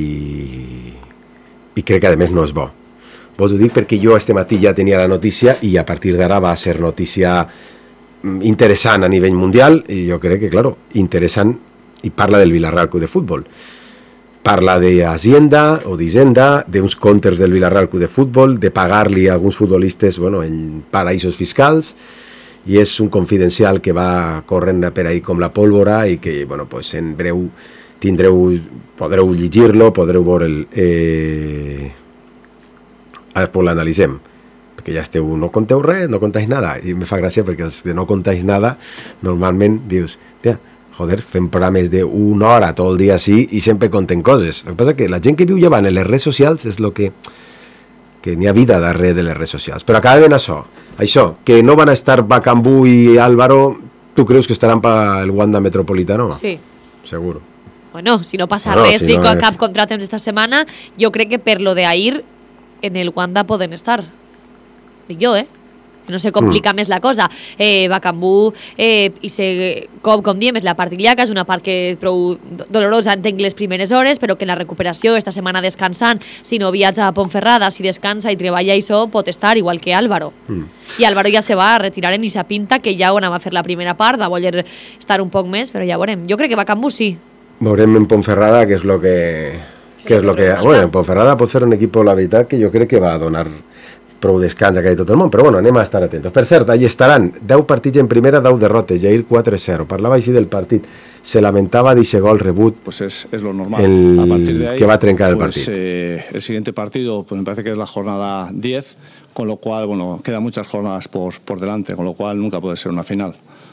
i crec que a més no és bo. Vos ho dic perquè jo este matí ja tenia la notícia i a partir d'ara va ser notícia mm, interessant a nivell mundial i jo crec que, claro, interessant i parla del Villarreal Club de Futbol. Parla d'Hacienda o d'Hisenda, d'uns comptes del Villarreal Club de Futbol, de pagar-li a alguns futbolistes bueno, en paraïsos fiscals, i és un confidencial que va corrent per ahí com la pólvora i que bueno, pues en breu tindreu, podreu llegir-lo, podreu veure el... Eh... Ara pues l'analitzem, perquè ja esteu, no conteu res, no contáis nada, i me fa gràcia perquè els de no contáis nada, normalment dius, tia, joder, fem programes d'una hora tot el dia així i sempre conten coses. El que passa que la gent que viu llevant en les redes socials és el que que n'hi ha vida darrere de les redes socials. Però acaben això, això, que no van a estar Bacambú i Álvaro, tu creus que estaran per el Wanda Metropolitano? Sí. Seguro. Bueno, si no passa Bueno, res, si dic, no és- cap contratem esta setmana, jo crec que per lo de ahir en el Wanda poden estar. Dic jo, eh? Que no se complica mm. més la cosa. Eh, Bacambú, eh, i se, com, com diem, és la part ilíaca, és una part que és prou dolorosa, entenc les primeres hores, però que en la recuperació, esta setmana descansant, si no viatja a Ponferrada, si descansa i treballa això, pot estar, igual que Álvaro. Mm. I Álvaro ja se va a retirar en esa pinta, que ja on va fer la primera part, va voler estar un poc més, però ja veurem. Jo crec que Bacambú sí. Veurem en Ponferrada què és lo que... Què és lo que... Bueno, en Ponferrada pot fer un equip, la veritat, que jo crec que va a donar prou descans a tot el món, però bueno, anem a estar atentos. Per cert, allí estaran deu partits en primera, deu derrotes, Jair quatre cero. Parlava així del partit, se lamentava d'aquest gol rebut, pues es, es lo normal. el A partir de ahí, que va a trencar el pues, partit. eh, el siguiente partido, pues me parece que es la jornada diez, con lo cual, bueno, quedan muchas jornadas por, por delante, con lo cual nunca puede ser una final.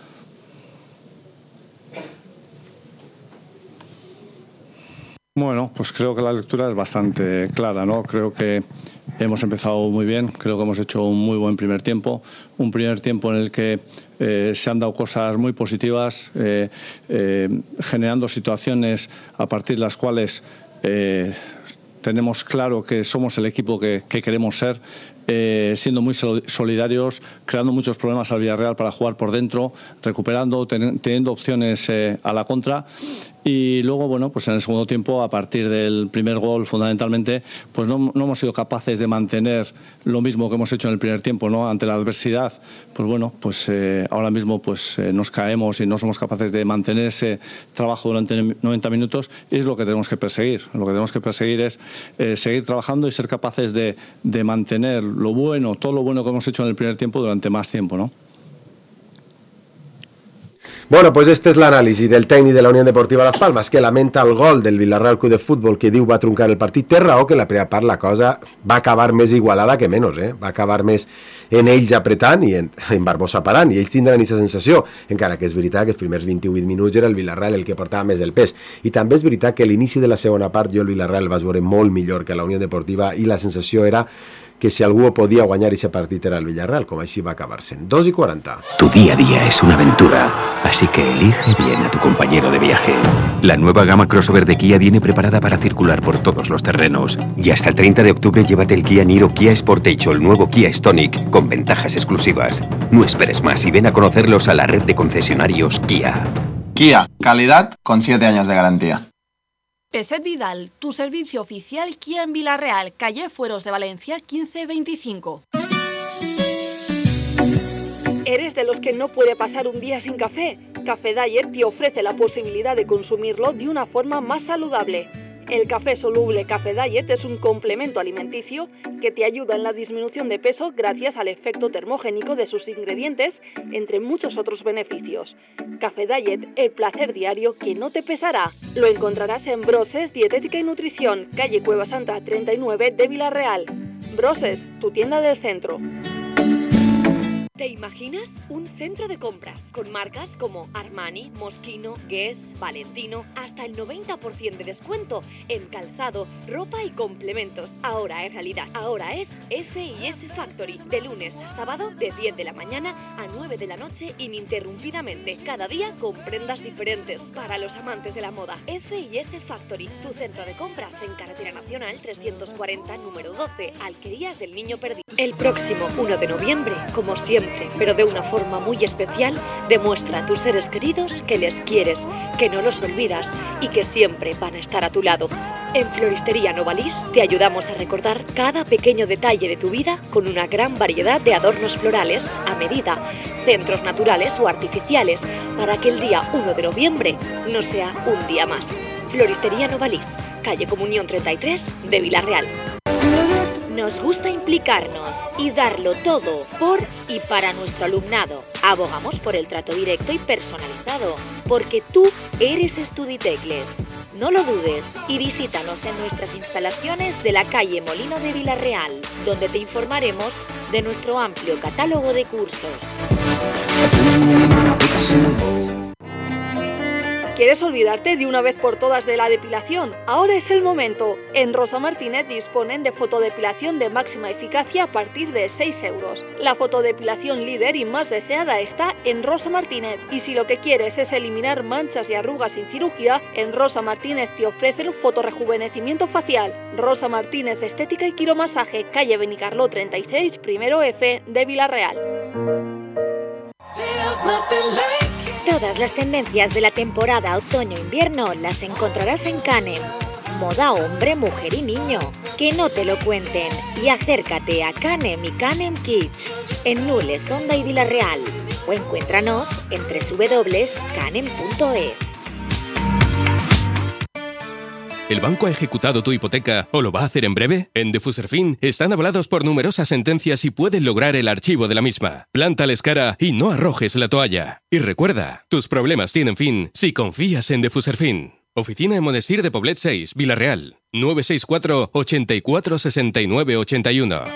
Bueno, pues creo que la lectura es bastante clara, ¿no? Creo que hemos empezado muy bien, creo que hemos hecho un muy buen primer tiempo, un primer tiempo en el que eh, se han dado cosas muy positivas, eh, eh, generando situaciones a partir de las cuales eh, tenemos claro que somos el equipo que, que queremos ser, eh, siendo muy solidarios, creando muchos problemas al Villarreal para jugar por dentro, recuperando, ten, teniendo opciones eh, a la contra. Y luego, bueno, pues en el segundo tiempo, a partir del primer gol, fundamentalmente, pues no, no hemos sido capaces de mantener lo mismo que hemos hecho en el primer tiempo, ¿no? Ante la adversidad, pues bueno, pues eh, ahora mismo pues eh, nos caemos y no somos capaces de mantener ese trabajo durante noventa minutos, y es lo que tenemos que perseguir. Lo que tenemos que perseguir es eh, seguir trabajando y ser capaces de, de mantener lo bueno, todo lo bueno que hemos hecho en el primer tiempo durante más tiempo, ¿no? Bueno, pues este és l'anàlisi del tècnic de la Unió Deportiva Las Palmas, que lamenta el gol del Villarreal Club de Futbol, que diu va truncar el partit. Té raó que en la primera part la cosa va acabar més igualada que menys, eh? Va acabar més en ells apretant i en, en Barbosa parant, i ells tindran aquesta sensació, encara que és veritat que els primers vint-i-vuit minuts era el Villarreal el que portava més el pes. I també és veritat que a l'inici de la segona part jo el Villarreal el vaig veure molt millor que la Unió Deportiva, i la sensació era que si algú podia guanyar aquest partit era el Villarreal, com així va acabar sent. dos i quaranta. Tu día a día es una aventura. Así que elige bien a tu compañero de viaje. La nueva gama crossover de Kia viene preparada para circular por todos los terrenos. Y hasta el treinta de octubre llévate el Kia Niro Kia Sportage o el nuevo Kia Stonic con ventajas exclusivas. No esperes más y ven a conocerlos a la red de concesionarios Kia. Kia, calidad con siete años de garantía. Peset Vidal, tu servicio oficial Kia en Vila-real, calle Fueros de Valencia quince veinticinco. ¿Eres de los que no puede pasar un día sin café? Café Diet te ofrece la posibilidad de consumirlo de una forma más saludable. El café soluble Café Diet es un complemento alimenticio que te ayuda en la disminución de peso gracias al efecto termogénico de sus ingredientes, entre muchos otros beneficios. Café Diet, el placer diario que no te pesará. Lo encontrarás en Broses Dietética y Nutrición, calle Cueva Santa treinta y nueve de Vila-real. Broses, tu tienda del centro. ¿Te imaginas? Un centro de compras con marcas como Armani, Moschino, Guess, Valentino, hasta el noventa por ciento de descuento en calzado, ropa y complementos. Ahora es realidad. Ahora es F y S Factory. De lunes a sábado, de diez de la mañana a nueve de la noche, ininterrumpidamente. Cada día con prendas diferentes. Para los amantes de la moda, F y S Factory. Tu centro de compras en Carretera Nacional trescientos cuarenta, número doce, Alquerías del Niño Perdido. El próximo uno de noviembre, como siempre, pero de una forma muy especial, demuestra a tus seres queridos que les quieres, que no los olvidas y que siempre van a estar a tu lado. En Floristería Novalis te ayudamos a recordar cada pequeño detalle de tu vida con una gran variedad de adornos florales a medida, centros naturales o artificiales, para que el día uno de noviembre no sea un día más. Floristería Novalis, calle Comunión treinta y tres de Vila-real. Nos gusta implicarnos y darlo todo por y para nuestro alumnado. Abogamos por el trato directo y personalizado, porque tú eres Estuditecles. No lo dudes y visítanos en nuestras instalaciones de la calle Molino de Vila-real, donde te informaremos de nuestro amplio catálogo de cursos. ¿Quieres olvidarte de una vez por todas de la depilación? Ahora es el momento. En Rosa Martínez disponen de fotodepilación de máxima eficacia a partir de seis euros. La fotodepilación líder y más deseada está en Rosa Martínez. Y si lo que quieres es eliminar manchas y arrugas sin cirugía, en Rosa Martínez te ofrecen fotorrejuvenecimiento facial. Rosa Martínez Estética y Quiromasaje, calle Benicarló treinta y seis, primero F de Vila-real. Todas las tendencias de la temporada otoño-invierno las encontrarás en Canem. Moda hombre, mujer y niño. Que no te lo cuenten. Y acércate a Canem y Canem Kids en Nules, Honda y Vila-real. O encuéntranos en doble u doble u doble u punto canem punto es. ¿El banco ha ejecutado tu hipoteca o lo va a hacer en breve? En Defuserfin están avalados por numerosas sentencias y pueden lograr el archivo de la misma. Plántales cara y no arrojes la toalla. Y recuerda, tus problemas tienen fin si confías en Defuserfin. Oficina en Monestir de Poblet seis, Vila-real. nueve seis cuatro, ochenta y cuatro, sesenta y nueve, ochenta y uno.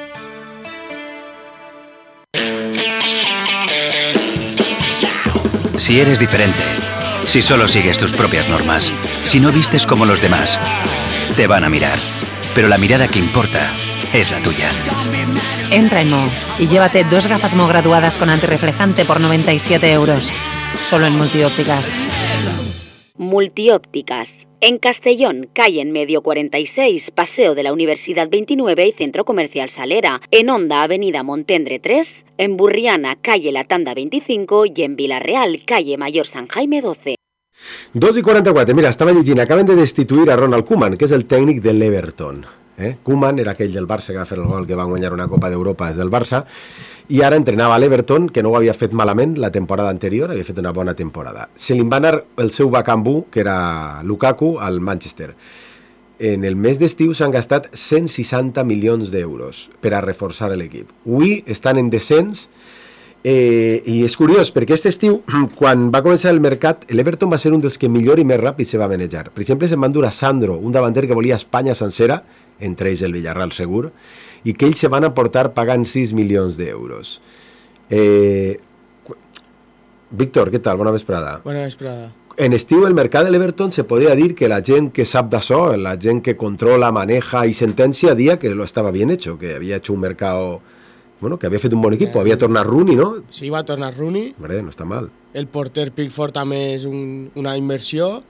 Si eres diferente, si solo sigues tus propias normas, si no vistes como los demás, te van a mirar. Pero la mirada que importa es la tuya. Entra en Mo y llévate dos gafas Mo graduadas con antirreflejante por noventa y siete euros. Solo en Multiópticas. Multiópticas. En Castellón, calle en Medio cuarenta y seis, Paseo de la Universidad veintinueve y Centro Comercial Salera. En Onda, Avenida Montendre tres. En Burriana, calle La Tanda veinticinco. Y en Vila-real, calle Mayor San Jaime doce. dos i quaranta-quatre, mira, estava llegint, acaben de destituir a Ronald Koeman, que és el tècnic de l'Everton. Eh? Koeman era aquell del Barça que va fer el gol que va guanyar una Copa d'Europa des del Barça, i ara entrenava a l'Everton, que no ho havia fet malament la temporada anterior, havia fet una bona temporada. Se li va anar el seu bacambú, que era Lukaku, al Manchester. En el mes d'estiu s'han gastat cent seixanta milions d'euros per a reforçar l'equip. Avui estan en descens. Eh, i és curiós perquè aquest estiu, quan va començar el mercat, l'Everton va ser un dels que millor i més ràpid se va manejar. Per exemple, se'n van dur a Sandro, un davanter que volia Espanya sencera, entre ells el Villarreal segur, i que ells se van aportar pagant sis milions d'euros. eh, Víctor, què tal? Bona vesprada. Bona vesprada. En estiu el mercat de l'Everton se podria dir que la gent que sap d'això, la gent que controla, maneja i sentencia, dia que lo estava bien hecho, que havia hecho un mercado bueno, que havia fet un bon equip, eh, havia tornat Rooney, no? Sí, va tornar Rooney. Hombre, no està mal. El porter Pickford també és un, una inversió.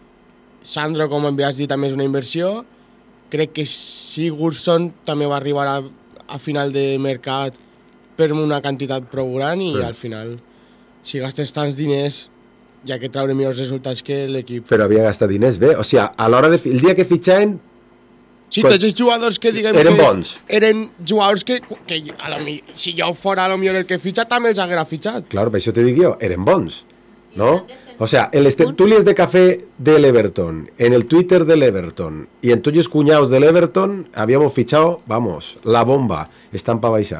Sandro, com has dit, també és una inversió. Crec que Sigurdsson també va arribar a, a final de mercat per una quantitat prou gran i sí. Al final, si gastes tants diners, ja que traure millors resultats que l'equip. Però havia gastat diners bé, o sigui, a l'hora de... El dia que fitxaven... Sí, tots els jugadors que diguem eren que bons. Eren jugadors que, que a lo, si jo fora a lo millor el que fitxa també els haguera fitxat. Claro, per això te dic jo, eren bons, no? O sea, en les tertúlies de cafè de l'Everton, en el Twitter de l'Everton i en tots els cunyaus de l'Everton havíem fitxat, vamos, la bomba, estan per baixar.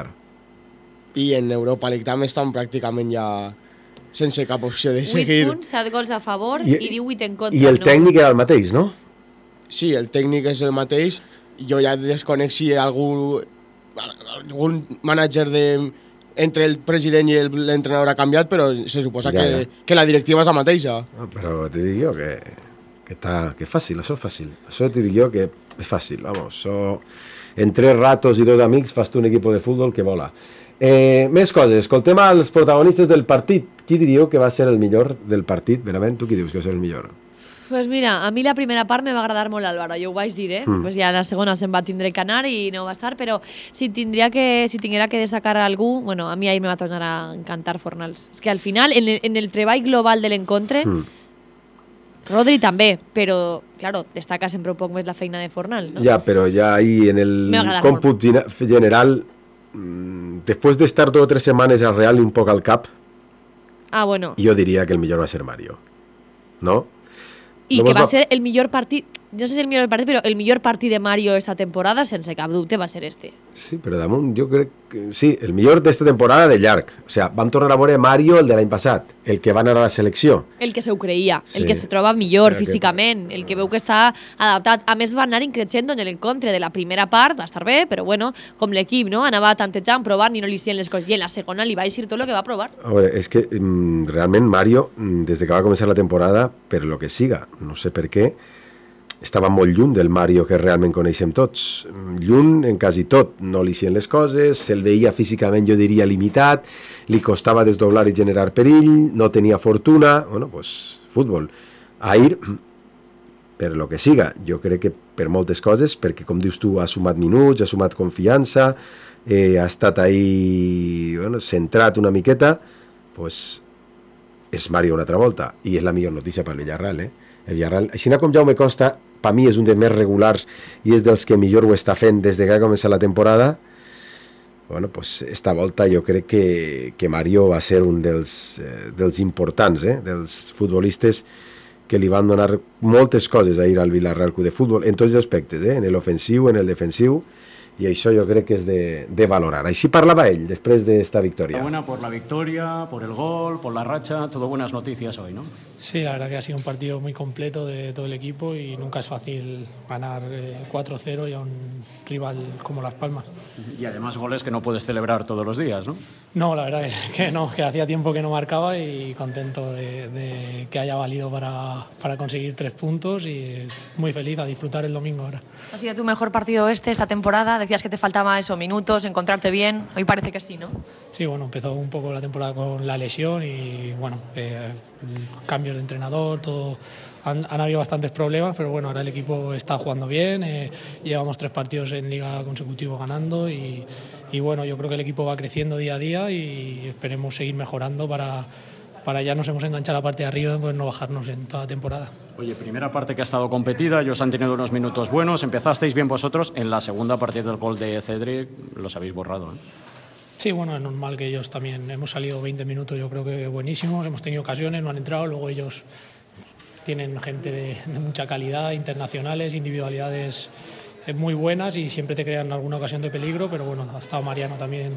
I en Europa League també estan pràcticament ja sense cap opció de seguir. vuit punts, set gols a favor I, i divuit en contra. I el tècnic era el mateix, no? Sí, el tècnic és el mateix. Jo ja desconec si algú, algun manager de, entre el president i l'entrenador ha canviat, però se suposa ja, que, ja. que la directiva és la mateixa. No, però te dic jo que, que, està, que és fàcil, això és fàcil. Això te dic jo que és fàcil, vamos. Això, en tres ratos i dos amics fas tu un equip de futbol que vola. Eh, més coses, escoltem als protagonistes del partit. Qui diríeu que va ser el millor del partit? Benavent, tu qui dius que va ser el millor? Pues mira, a mi la primera part me va agradar molt l'Álvaro, jo ho vaig dir, eh? Mm. Pues ja la segona se'n va tindre que anar i no va estar, però si tindria que, si tinguera que destacar a algú, bueno, a mi ahir me va tornar a encantar Fornals. És que al final, en el, en el treball global de l'encontre, mm. Rodri també, però, claro, destaca sempre un poc més la feina de Fornal, ¿no? Ja, però ja ahí en el còmput general, després d'estar dues o tres setmanes al Real i un poc al cap, ah, bueno. jo diria que el millor va ser Mario, no? I que va ser el millor partit, no sé si el millor partit, però el millor partit de Mario esta temporada, sense cap dubte, va ser este. Sí, però damunt jo crec que... Sí, el millor d'esta temporada de llarg. O sigui, vam tornar a veure Mario, el de l'any passat, el que va anar a la selecció. El que se ho creia, sí. El que se troba millor però físicament, que... el que veu que està adaptat. A més, va anar increixent en l'encontre de la primera part, va estar bé, però bueno, com l'equip, no? Anava tantejant, provant i no li hicien les coses. I en la segona li va eixir tot el que va provar. A veure, és que mm, realment Mario, des que va començar la temporada, per lo que siga, no sé per què, estava molt lluny del Mario que realment coneixem tots. Lluny en quasi tot. No li hicien les coses, se'l veia físicament, jo diria, limitat, li costava desdoblar i generar perill, no tenia fortuna. Bueno, pues, futbol. Ahir, per lo que siga, jo crec que per moltes coses, perquè, com dius tu, ha sumat minuts, ha sumat confiança, eh, ha estat ahí, bueno, centrat una miqueta, pues, és Mario una altra volta. I és la millor notícia per Villarreal, eh? El Villarreal, així com Jaume Costa, per mi és un dels més regulars i és dels que millor ho està fent des de que ha començat la temporada. Bueno, pues esta volta jo crec que, que Mario va ser un dels, eh, dels importants, eh, dels futbolistes que li van donar moltes coses a ir al Villarreal Club de Futbol, en tots els aspectes, eh, en l'ofensiu, en el defensiu, y això yo creo que es de, de valorar. Així parlava ell després d'esta victòria. Enhorabuena por la victoria, por el gol, por la racha, todo buenas noticias hoy, ¿no? Sí, la verdad que ha sido un partido muy completo de todo el equipo y nunca es fácil ganar eh, cuatro cero y a un rival como Las Palmas. Y además goles que no puedes celebrar todos los días, ¿no? No, la verdad que no, que hacía tiempo que no marcaba y contento de, de que haya valido para, para conseguir tres puntos y muy feliz a disfrutar el domingo ahora. ¿Ha sido tu mejor partido este, esta temporada? Decías que te faltaba eso, minutos, encontrarte bien. Hoy parece que sí, ¿no? Sí, bueno, empezó un poco la temporada con la lesión y, bueno, eh, cambios de entrenador, todo. Han, han habido bastantes problemas, pero bueno, ahora el equipo está jugando bien. Eh, llevamos tres partidos en Liga consecutivos ganando y, y, bueno, yo creo que el equipo va creciendo día a día y esperemos seguir mejorando para, para ya nos hemos enganchado a la parte de arriba, pues no bajarnos en toda la temporada. Oye, primera parte que ha estado competida, ellos han tenido unos minutos buenos, empezasteis bien vosotros, en la segunda a partir del gol de Cedric los habéis borrado, ¿eh? Sí, bueno, es normal que ellos también, hemos salido veinte minutos yo creo que buenísimos, hemos tenido ocasiones, no han entrado, luego ellos tienen gente de, de mucha calidad, internacionales, individualidades muy buenas y siempre te crean alguna ocasión de peligro, pero bueno, ha estado Mariano también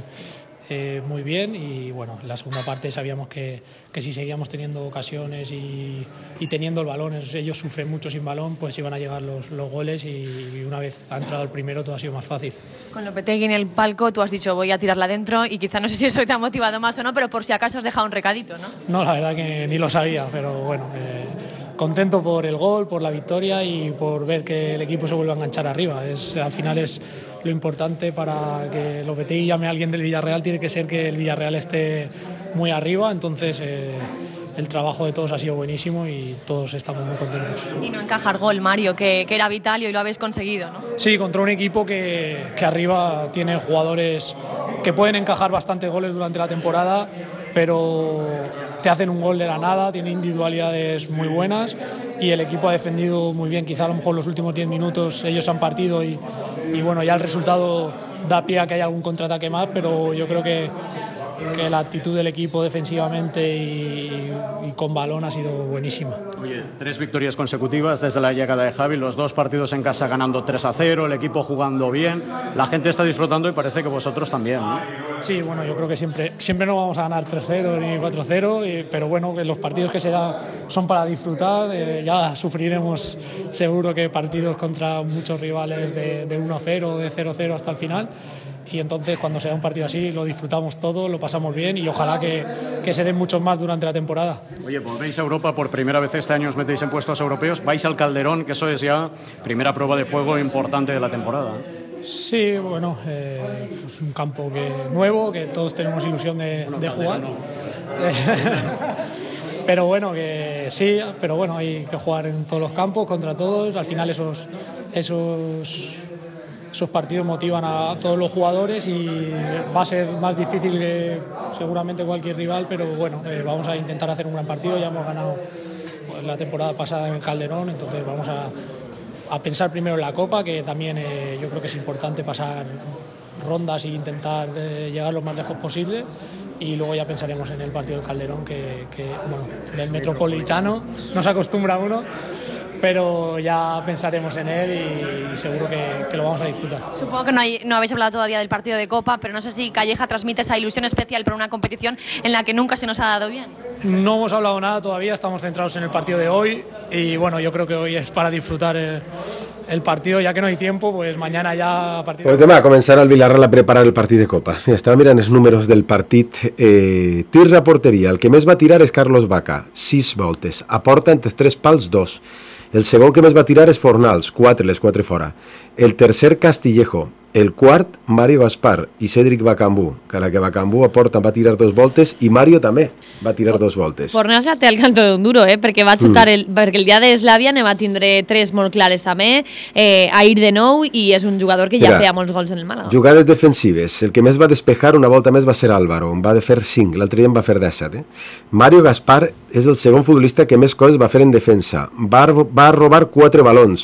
Eh, muy bien y bueno, en la segunda parte sabíamos que, que si seguíamos teniendo ocasiones y, y teniendo el balón, ellos sufren mucho sin balón, pues iban a llegar los, los goles y, y una vez ha entrado el primero todo ha sido más fácil. Con Lopetegui en el palco tú has dicho voy a tirarla adentro y quizá no sé si eso te ha motivado más o no, pero por si acaso has dejado un recadito, ¿no? No, la verdad que ni lo sabía, pero bueno, eh, contento por el gol, por la victoria y por ver que el equipo se vuelve a enganchar arriba. Es, al final es lo importante para que Lopetegui llame a alguien del Villarreal tiene que ser que el Villarreal esté muy arriba, entonces eh, el trabajo de todos ha sido buenísimo y todos estamos muy contentos. Y no encajar gol, Mario, que, que era vital y hoy lo habéis conseguido, ¿no? Sí, contra un equipo que, que arriba tiene jugadores que pueden encajar bastantes goles durante la temporada, pero te hacen un gol de la nada, tiene individualidades muy buenas y el equipo ha defendido muy bien. Quizá a lo mejor los últimos diez minutos ellos han partido y, y bueno, ya el resultado da pie a que haya algún contraataque más, pero yo creo que que la actitud del equipo defensivamente y, y con balón ha sido buenísima. Oye, tres victorias consecutivas desde la llegada de Javi, los dos partidos en casa ganando tres a cero, el equipo jugando bien, la gente está disfrutando y parece que vosotros también, ¿no? Sí, bueno, yo creo que siempre, siempre no vamos a ganar tres cero ni cuatro cero, y, pero bueno, que los partidos que se dan son para disfrutar, eh, ya sufriremos seguro que partidos contra muchos rivales de, de uno cero, de cero cero hasta el final. Y entonces cuando se da un partido así lo disfrutamos todo, lo pasamos bien y ojalá que, que se den muchos más durante la temporada. Oye, volvéis a Europa por primera vez este año, os metéis en puestos europeos, vais al Calderón, que eso es ya primera prueba de fuego importante de la temporada. Sí, bueno, eh, es un campo que, nuevo, que todos tenemos ilusión de, bueno, de jugar. No. Pero bueno, que sí, pero bueno, hay que jugar en todos los campos, contra todos, al final esos... esos Esos partidos motivan a todos los jugadores y va a ser más difícil que seguramente cualquier rival, pero bueno, eh, vamos a intentar hacer un gran partido. Ya hemos ganado la temporada pasada en el Calderón, entonces vamos a, a pensar primero en la Copa, que también eh, yo creo que es importante pasar rondas e intentar eh, llegar lo más lejos posible, y luego ya pensaremos en el partido del Calderón, que, que bueno, del Metropolitano no se acostumbra uno, pero ya pensaremos en él y seguro que, que lo vamos a disfrutar. Supongo que no, hay, no habéis hablado todavía del partido de Copa, pero no sé si Calleja transmite esa ilusión especial para una competición en la que nunca se nos ha dado bien. No hemos hablado nada todavía, estamos centrados en el partido de hoy y bueno, yo creo que hoy es para disfrutar el, el partido, ya que no hay tiempo, pues mañana ja a partir... Pues demà començarà el Villarreal a preparar el partit de Copa. Mira, estava mirant els números del partit. Eh, tirs a porteria, el que més va tirar és Carlos Vaca, sis voltes, aporta entre tres pals, dos. El segon que més va tirar és Fornals, quatre, les quatre fora. El tercer, Castillejo. El quart, Mario Gaspar i Cédric Bacambú, que la que Bacambú aporta va tirar dos voltes i Mario també va tirar dos voltes. Fornals ja té el canto d'un duro, eh? perquè va xutar mm. el, perquè el dia d'Eslàvia ne va tindre tres molt clares també, eh, Ahir de nou, i és un jugador que ja Mira, feia molts gols en el Màlaga. Jugades defensives, el que més va despejar una volta més va ser Álvaro, en va de fer cinc, l'altre dia en va fer disset. Eh? Mario Gaspar és el segon futbolista que més coses va fer en defensa, va, va robar quatre balons,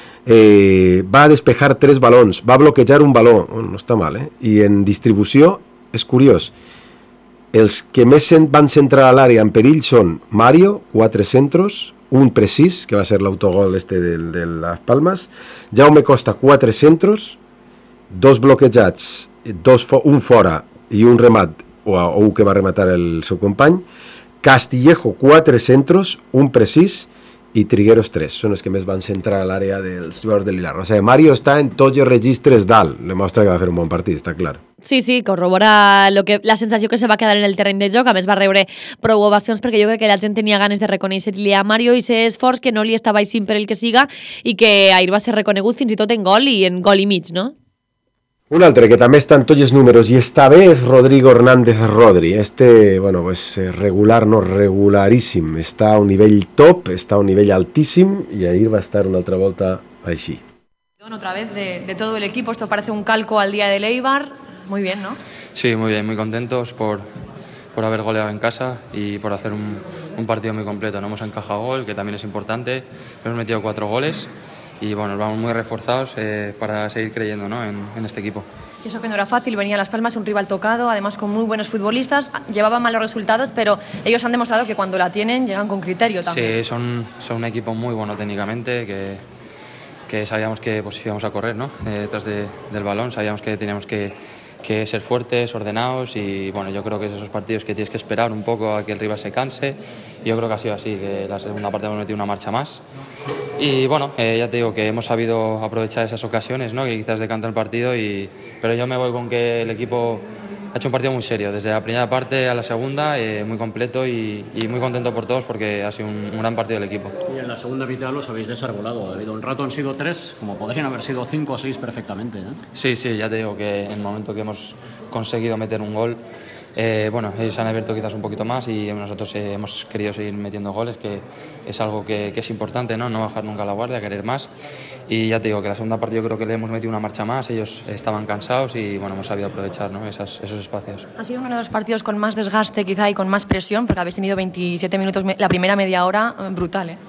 Eh, va despejar tres balons, va bloquejar un baló, oh, no està mal, eh? I en distribució és curiós, els que més van centrar a l'àrea en perill són Mario, quatre centros, un precís, que va ser l'autogol este de, de Las Palmas, Jaume Costa, quatre centros, dos bloquejats, dos fo un fora i un remat, o, o un que va rematar el seu company, Castillejo, quatre centros, un precís, i Trigueros tres, són els que més van centrar a l'àrea dels jugadors de Lilar. O sigui, Mario està en tots els registres dalt, le mostra que va fer un bon partit, està clar. Sí, sí, corrobora lo que, la sensació que se va quedar en el terreny de joc, a més va rebre prou ovacions perquè jo crec que la gent tenia ganes de reconèixer-li a Mario i ser esforç que no li estava així per el que siga i que ahir va ser reconegut fins i tot en gol i en gol i mig, no? Un altre que també està en tots els números i està bé és Rodrigo Hernández Rodri. Este, bueno, pues regular, no, regularíssim. Està a un nivell top, està a un nivell altíssim i ahir va estar una altra volta així. Otra vez de, de todo el equipo, esto parece un calco al día del Eibar. Muy bien, ¿no? Sí, muy bien, muy contentos por, por haber goleado en casa y por hacer un, un partido muy completo. No hemos encajado gol, que también es importante. Hemos metido cuatro goles. Y bueno, vamos muy reforzados eh, para seguir creyendo, ¿no? en, en este equipo. Y eso que no era fácil, venía a Las Palmas, un rival tocado, además con muy buenos futbolistas, llevaban malos resultados, pero ellos han demostrado que cuando la tienen llegan con criterio también. Sí, son, son un equipo muy bueno técnicamente, que, que sabíamos que pues, íbamos a correr, ¿no? eh, detrás de, del balón, sabíamos que teníamos que, que ser fuertes, ordenados y bueno, yo creo que es esos partidos que tienes que esperar un poco a que el rival se canse. Yo creo que ha sido así, que la segunda parte hemos metido una marcha más. Y bueno, eh, ya te digo que hemos sabido aprovechar esas ocasiones, ¿no? Que quizás decantan el partido, y, pero yo me voy con que el equipo ha hecho un partido muy serio, desde la primera parte a la segunda, eh, muy completo y, y muy contento por todos porque ha sido un, un gran partido del equipo. Y en la segunda mitad los habéis desarbolado, ha habido un rato han sido tres, como podrían haber sido cinco o seis perfectamente, ¿eh? Sí, sí, ya te digo que en el momento que hemos conseguido meter un gol, Eh, bueno, ellos han abierto quizás un poquito más y nosotros eh, hemos querido seguir metiendo goles, que es algo que, que es importante, ¿no? No bajar nunca la guardia, querer más. Y ya te digo que la segunda parte yo creo que le hemos metido una marcha más, ellos estaban cansados y bueno, hemos sabido aprovechar, ¿no? Esas, esos espacios. Ha sido uno de los partidos con más desgaste quizá y con más presión, porque habéis tenido veintisiete minutos, la primera media hora, brutal, ¿eh?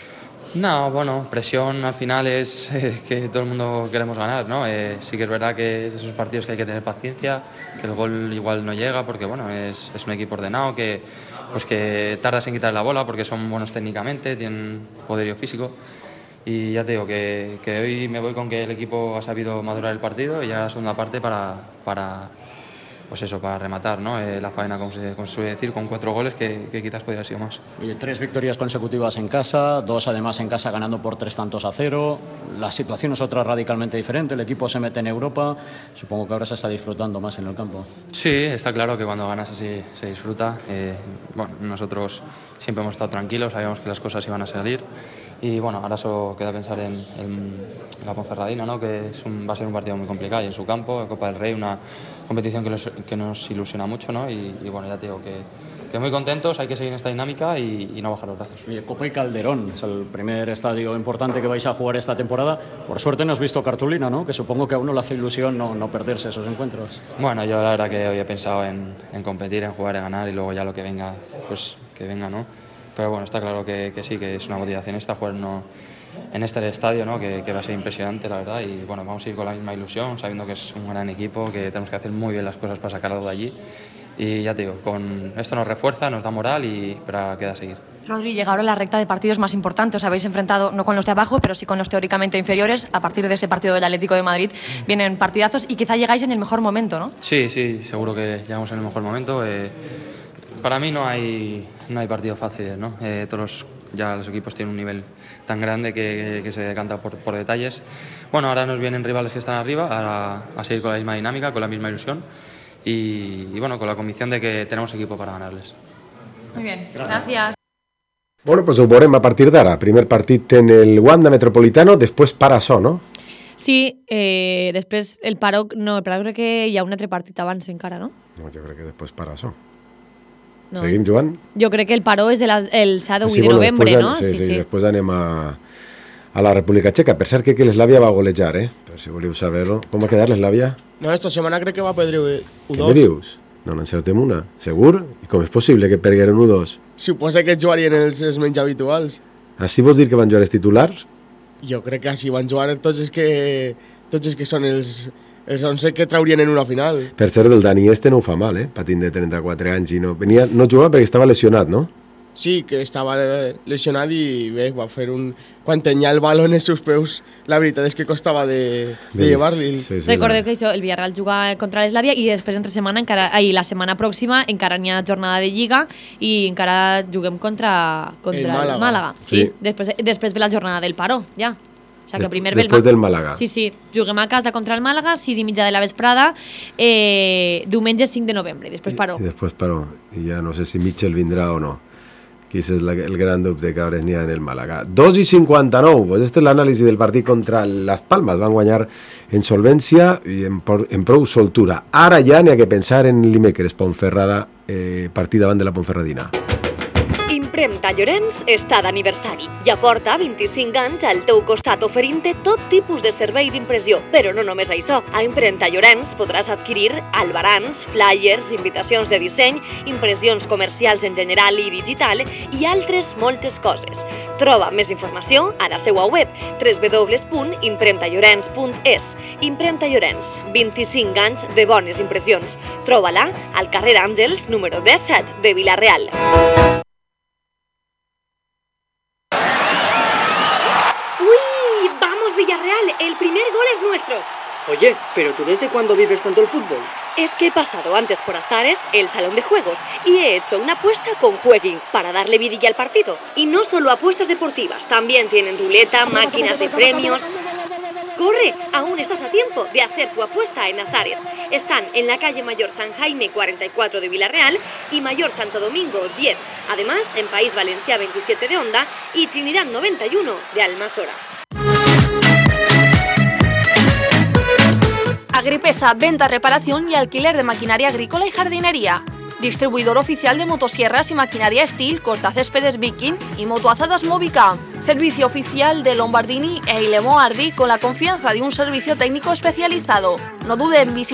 No, bueno, presión al final es eh, que todo el mundo queremos ganar, ¿no? Eh, sí que es verdad que es esos partidos que hay que tener paciencia, que el gol igual no llega porque, bueno, es, es un equipo ordenado, que, pues que tardas en quitar la bola porque son buenos técnicamente, tienen poderío físico. Y ya te digo que, que hoy me voy con que el equipo ha sabido madurar el partido y ya la segunda parte para... para pues eso, para rematar, ¿no? Eh, la faena, como se, como se suele decir, con cuatro goles que, que quizás podría haber sido más. Oye, tres victorias consecutivas en casa, dos además en casa ganando por tres tantos a cero. La situación es otra radicalmente diferente, el equipo se mete en Europa, supongo que ahora se está disfrutando más en el campo. Sí, está claro que cuando ganas así se disfruta. Eh, bueno, nosotros siempre hemos estado tranquilos, sabíamos que las cosas iban a salir. Y bueno, ahora solo queda pensar en, en la Ponferradina, ¿no? Que es un, va a ser un partido muy complicado y en su campo, la Copa del Rey, una competición que, los, que nos ilusiona mucho, ¿no? Y, y bueno, ya te digo que, que muy contentos, hay que seguir en esta dinámica y, y no bajar los brazos. Oye, Copa y Calderón es el primer estadio importante que vais a jugar esta temporada. Por suerte no has visto cartulina, ¿no? Que supongo que a uno le hace ilusión no, no perderse esos encuentros. Bueno, yo la verdad que hoy he pensado en, en competir, en jugar, en ganar y luego ya lo que venga, pues que venga, ¿no? Pero bueno, está claro que, que sí, que es una motivación esta jugar no, en este estadio, ¿no? que, que va a ser impresionante, la verdad. Y bueno, vamos a ir con la misma ilusión, sabiendo que es un gran equipo, que tenemos que hacer muy bien las cosas para sacarlo de allí. Y ya te digo, con esto nos refuerza, nos da moral y pero queda a seguir. Rodri, llega ahora la recta de partidos más importantes. Os habéis enfrentado no con los de abajo, pero sí con los teóricamente inferiores. A partir de ese partido del Atlético de Madrid vienen partidazos y quizá llegáis en el mejor momento, ¿no? Sí, sí, seguro que llegamos en el mejor momento. Eh, para mí no hay, no hay partidos fáciles, ¿no? Eh, todos los, ya los equipos tienen un nivel tan grande que, que se decanta por, por detalles. Bueno, ahora nos vienen rivales que están arriba a, a seguir con la misma dinámica, con la misma ilusión y, y bueno, con la convicción de que tenemos equipo para ganarles. Muy bien, gracias. Bueno, pues ho veurem a partir d'ara. Primer partit en el Wanda Metropolitano, després para això, no? Sí, eh, després el Paró, no, el Paró crec que hi ha un altre partit abans encara, no? No, jo crec que després para això. No. Seguim, Joan? Jo crec que el Paró és de la, el s'ha de Sí, de bueno, novembre, després, no? Sí, sí, sí, després anem a, a la República Txeca. Per cert que, que l'Eslavia va golejar, eh? Per si voleu saber-ho. Com va quedar l'Eslavia? No, esta setmana crec que va perdre u dos. Què me dius? No n'encertem una. Segur? I com és possible que pergueren u dos? Suposa que jugarien els, els menys habituals. Així vols dir que van jugar els titulars? Jo crec que així van jugar tots els que, tots els que són els, els onze que traurien en una final. Per cert, el Dani este no ho fa mal, eh? Patint de trenta-quatre anys i no... Venia, no jugava perquè estava lesionat, no? Sí, que estava lesionat i bé, va fer un... Quan tenia el baló en els seus peus, la veritat és que costava de, de llevar-li. Sí, sí, Recordeu que això, el Villarreal juga contra l'Eslavia i després entre setmana encara, ai, la setmana pròxima encara n'hi ha jornada de Lliga i encara juguem contra, contra el Màlaga. El Màlaga. Sí. Sí. Després, després ve la jornada del Paró, ja. O sea, que primer Després del Màlaga. Sí, sí. Juguem a casa contra el Màlaga, sis i mitja de la vesprada, eh, diumenge cinc de novembre, i després Paró. I, i després Paró. I ja no sé si Mitchell vindrà o no. Que ese es la, el gran dubte que ahora es ni en el Málaga. dos i cinquanta-nou, pues este es l'anàlisi del partit contra Las Palmas. Van guanyar en solvència i en, en prou soltura. Ara ja n'hi ha que pensar en l'Imecres Ponferrada, eh, partit davant de la Ponferradina. Impremta Llorenç està d'aniversari i aporta vint-i-cinc anys al teu costat oferint-te tot tipus de servei d'impressió. Però no només això. A Impremta Llorenç podràs adquirir albarans, flyers, invitacions de disseny, impressions comercials en general i digital i altres moltes coses. Troba més informació a la seva web w w w punt impremta llorenç punt es. Impremta Llorenç, vint-i-cinc anys de bones impressions. Troba-la al carrer Àngels, número disset de Vila-real. Villarreal, el primer gol es nuestro. Oye, ¿pero tú desde cuándo vives tanto el fútbol? Es que he pasado antes por Azares, el salón de juegos, y he hecho una apuesta con Jueguin para darle vidilla al partido. Y no solo apuestas deportivas, también tienen ruleta, máquinas de premios... ¡Corre! Aún estás a tiempo de hacer tu apuesta en Azares. Están en la calle Mayor San Jaime cuarenta y cuatro de Villarreal y Mayor Santo Domingo diez. Además, en País Valencià veintisiete de Onda y Trinidad noventa y uno de Almasora. Agripesa, venta, reparación y alquiler de maquinaria agrícola y jardinería. Distribuidor oficial de motosierras y maquinaria Steel, cortacéspedes Viking y motoazadas Movica. Servicio oficial de Lombardini e Ilemo Ardi con la confianza de un servicio técnico especializado. No dude en visitar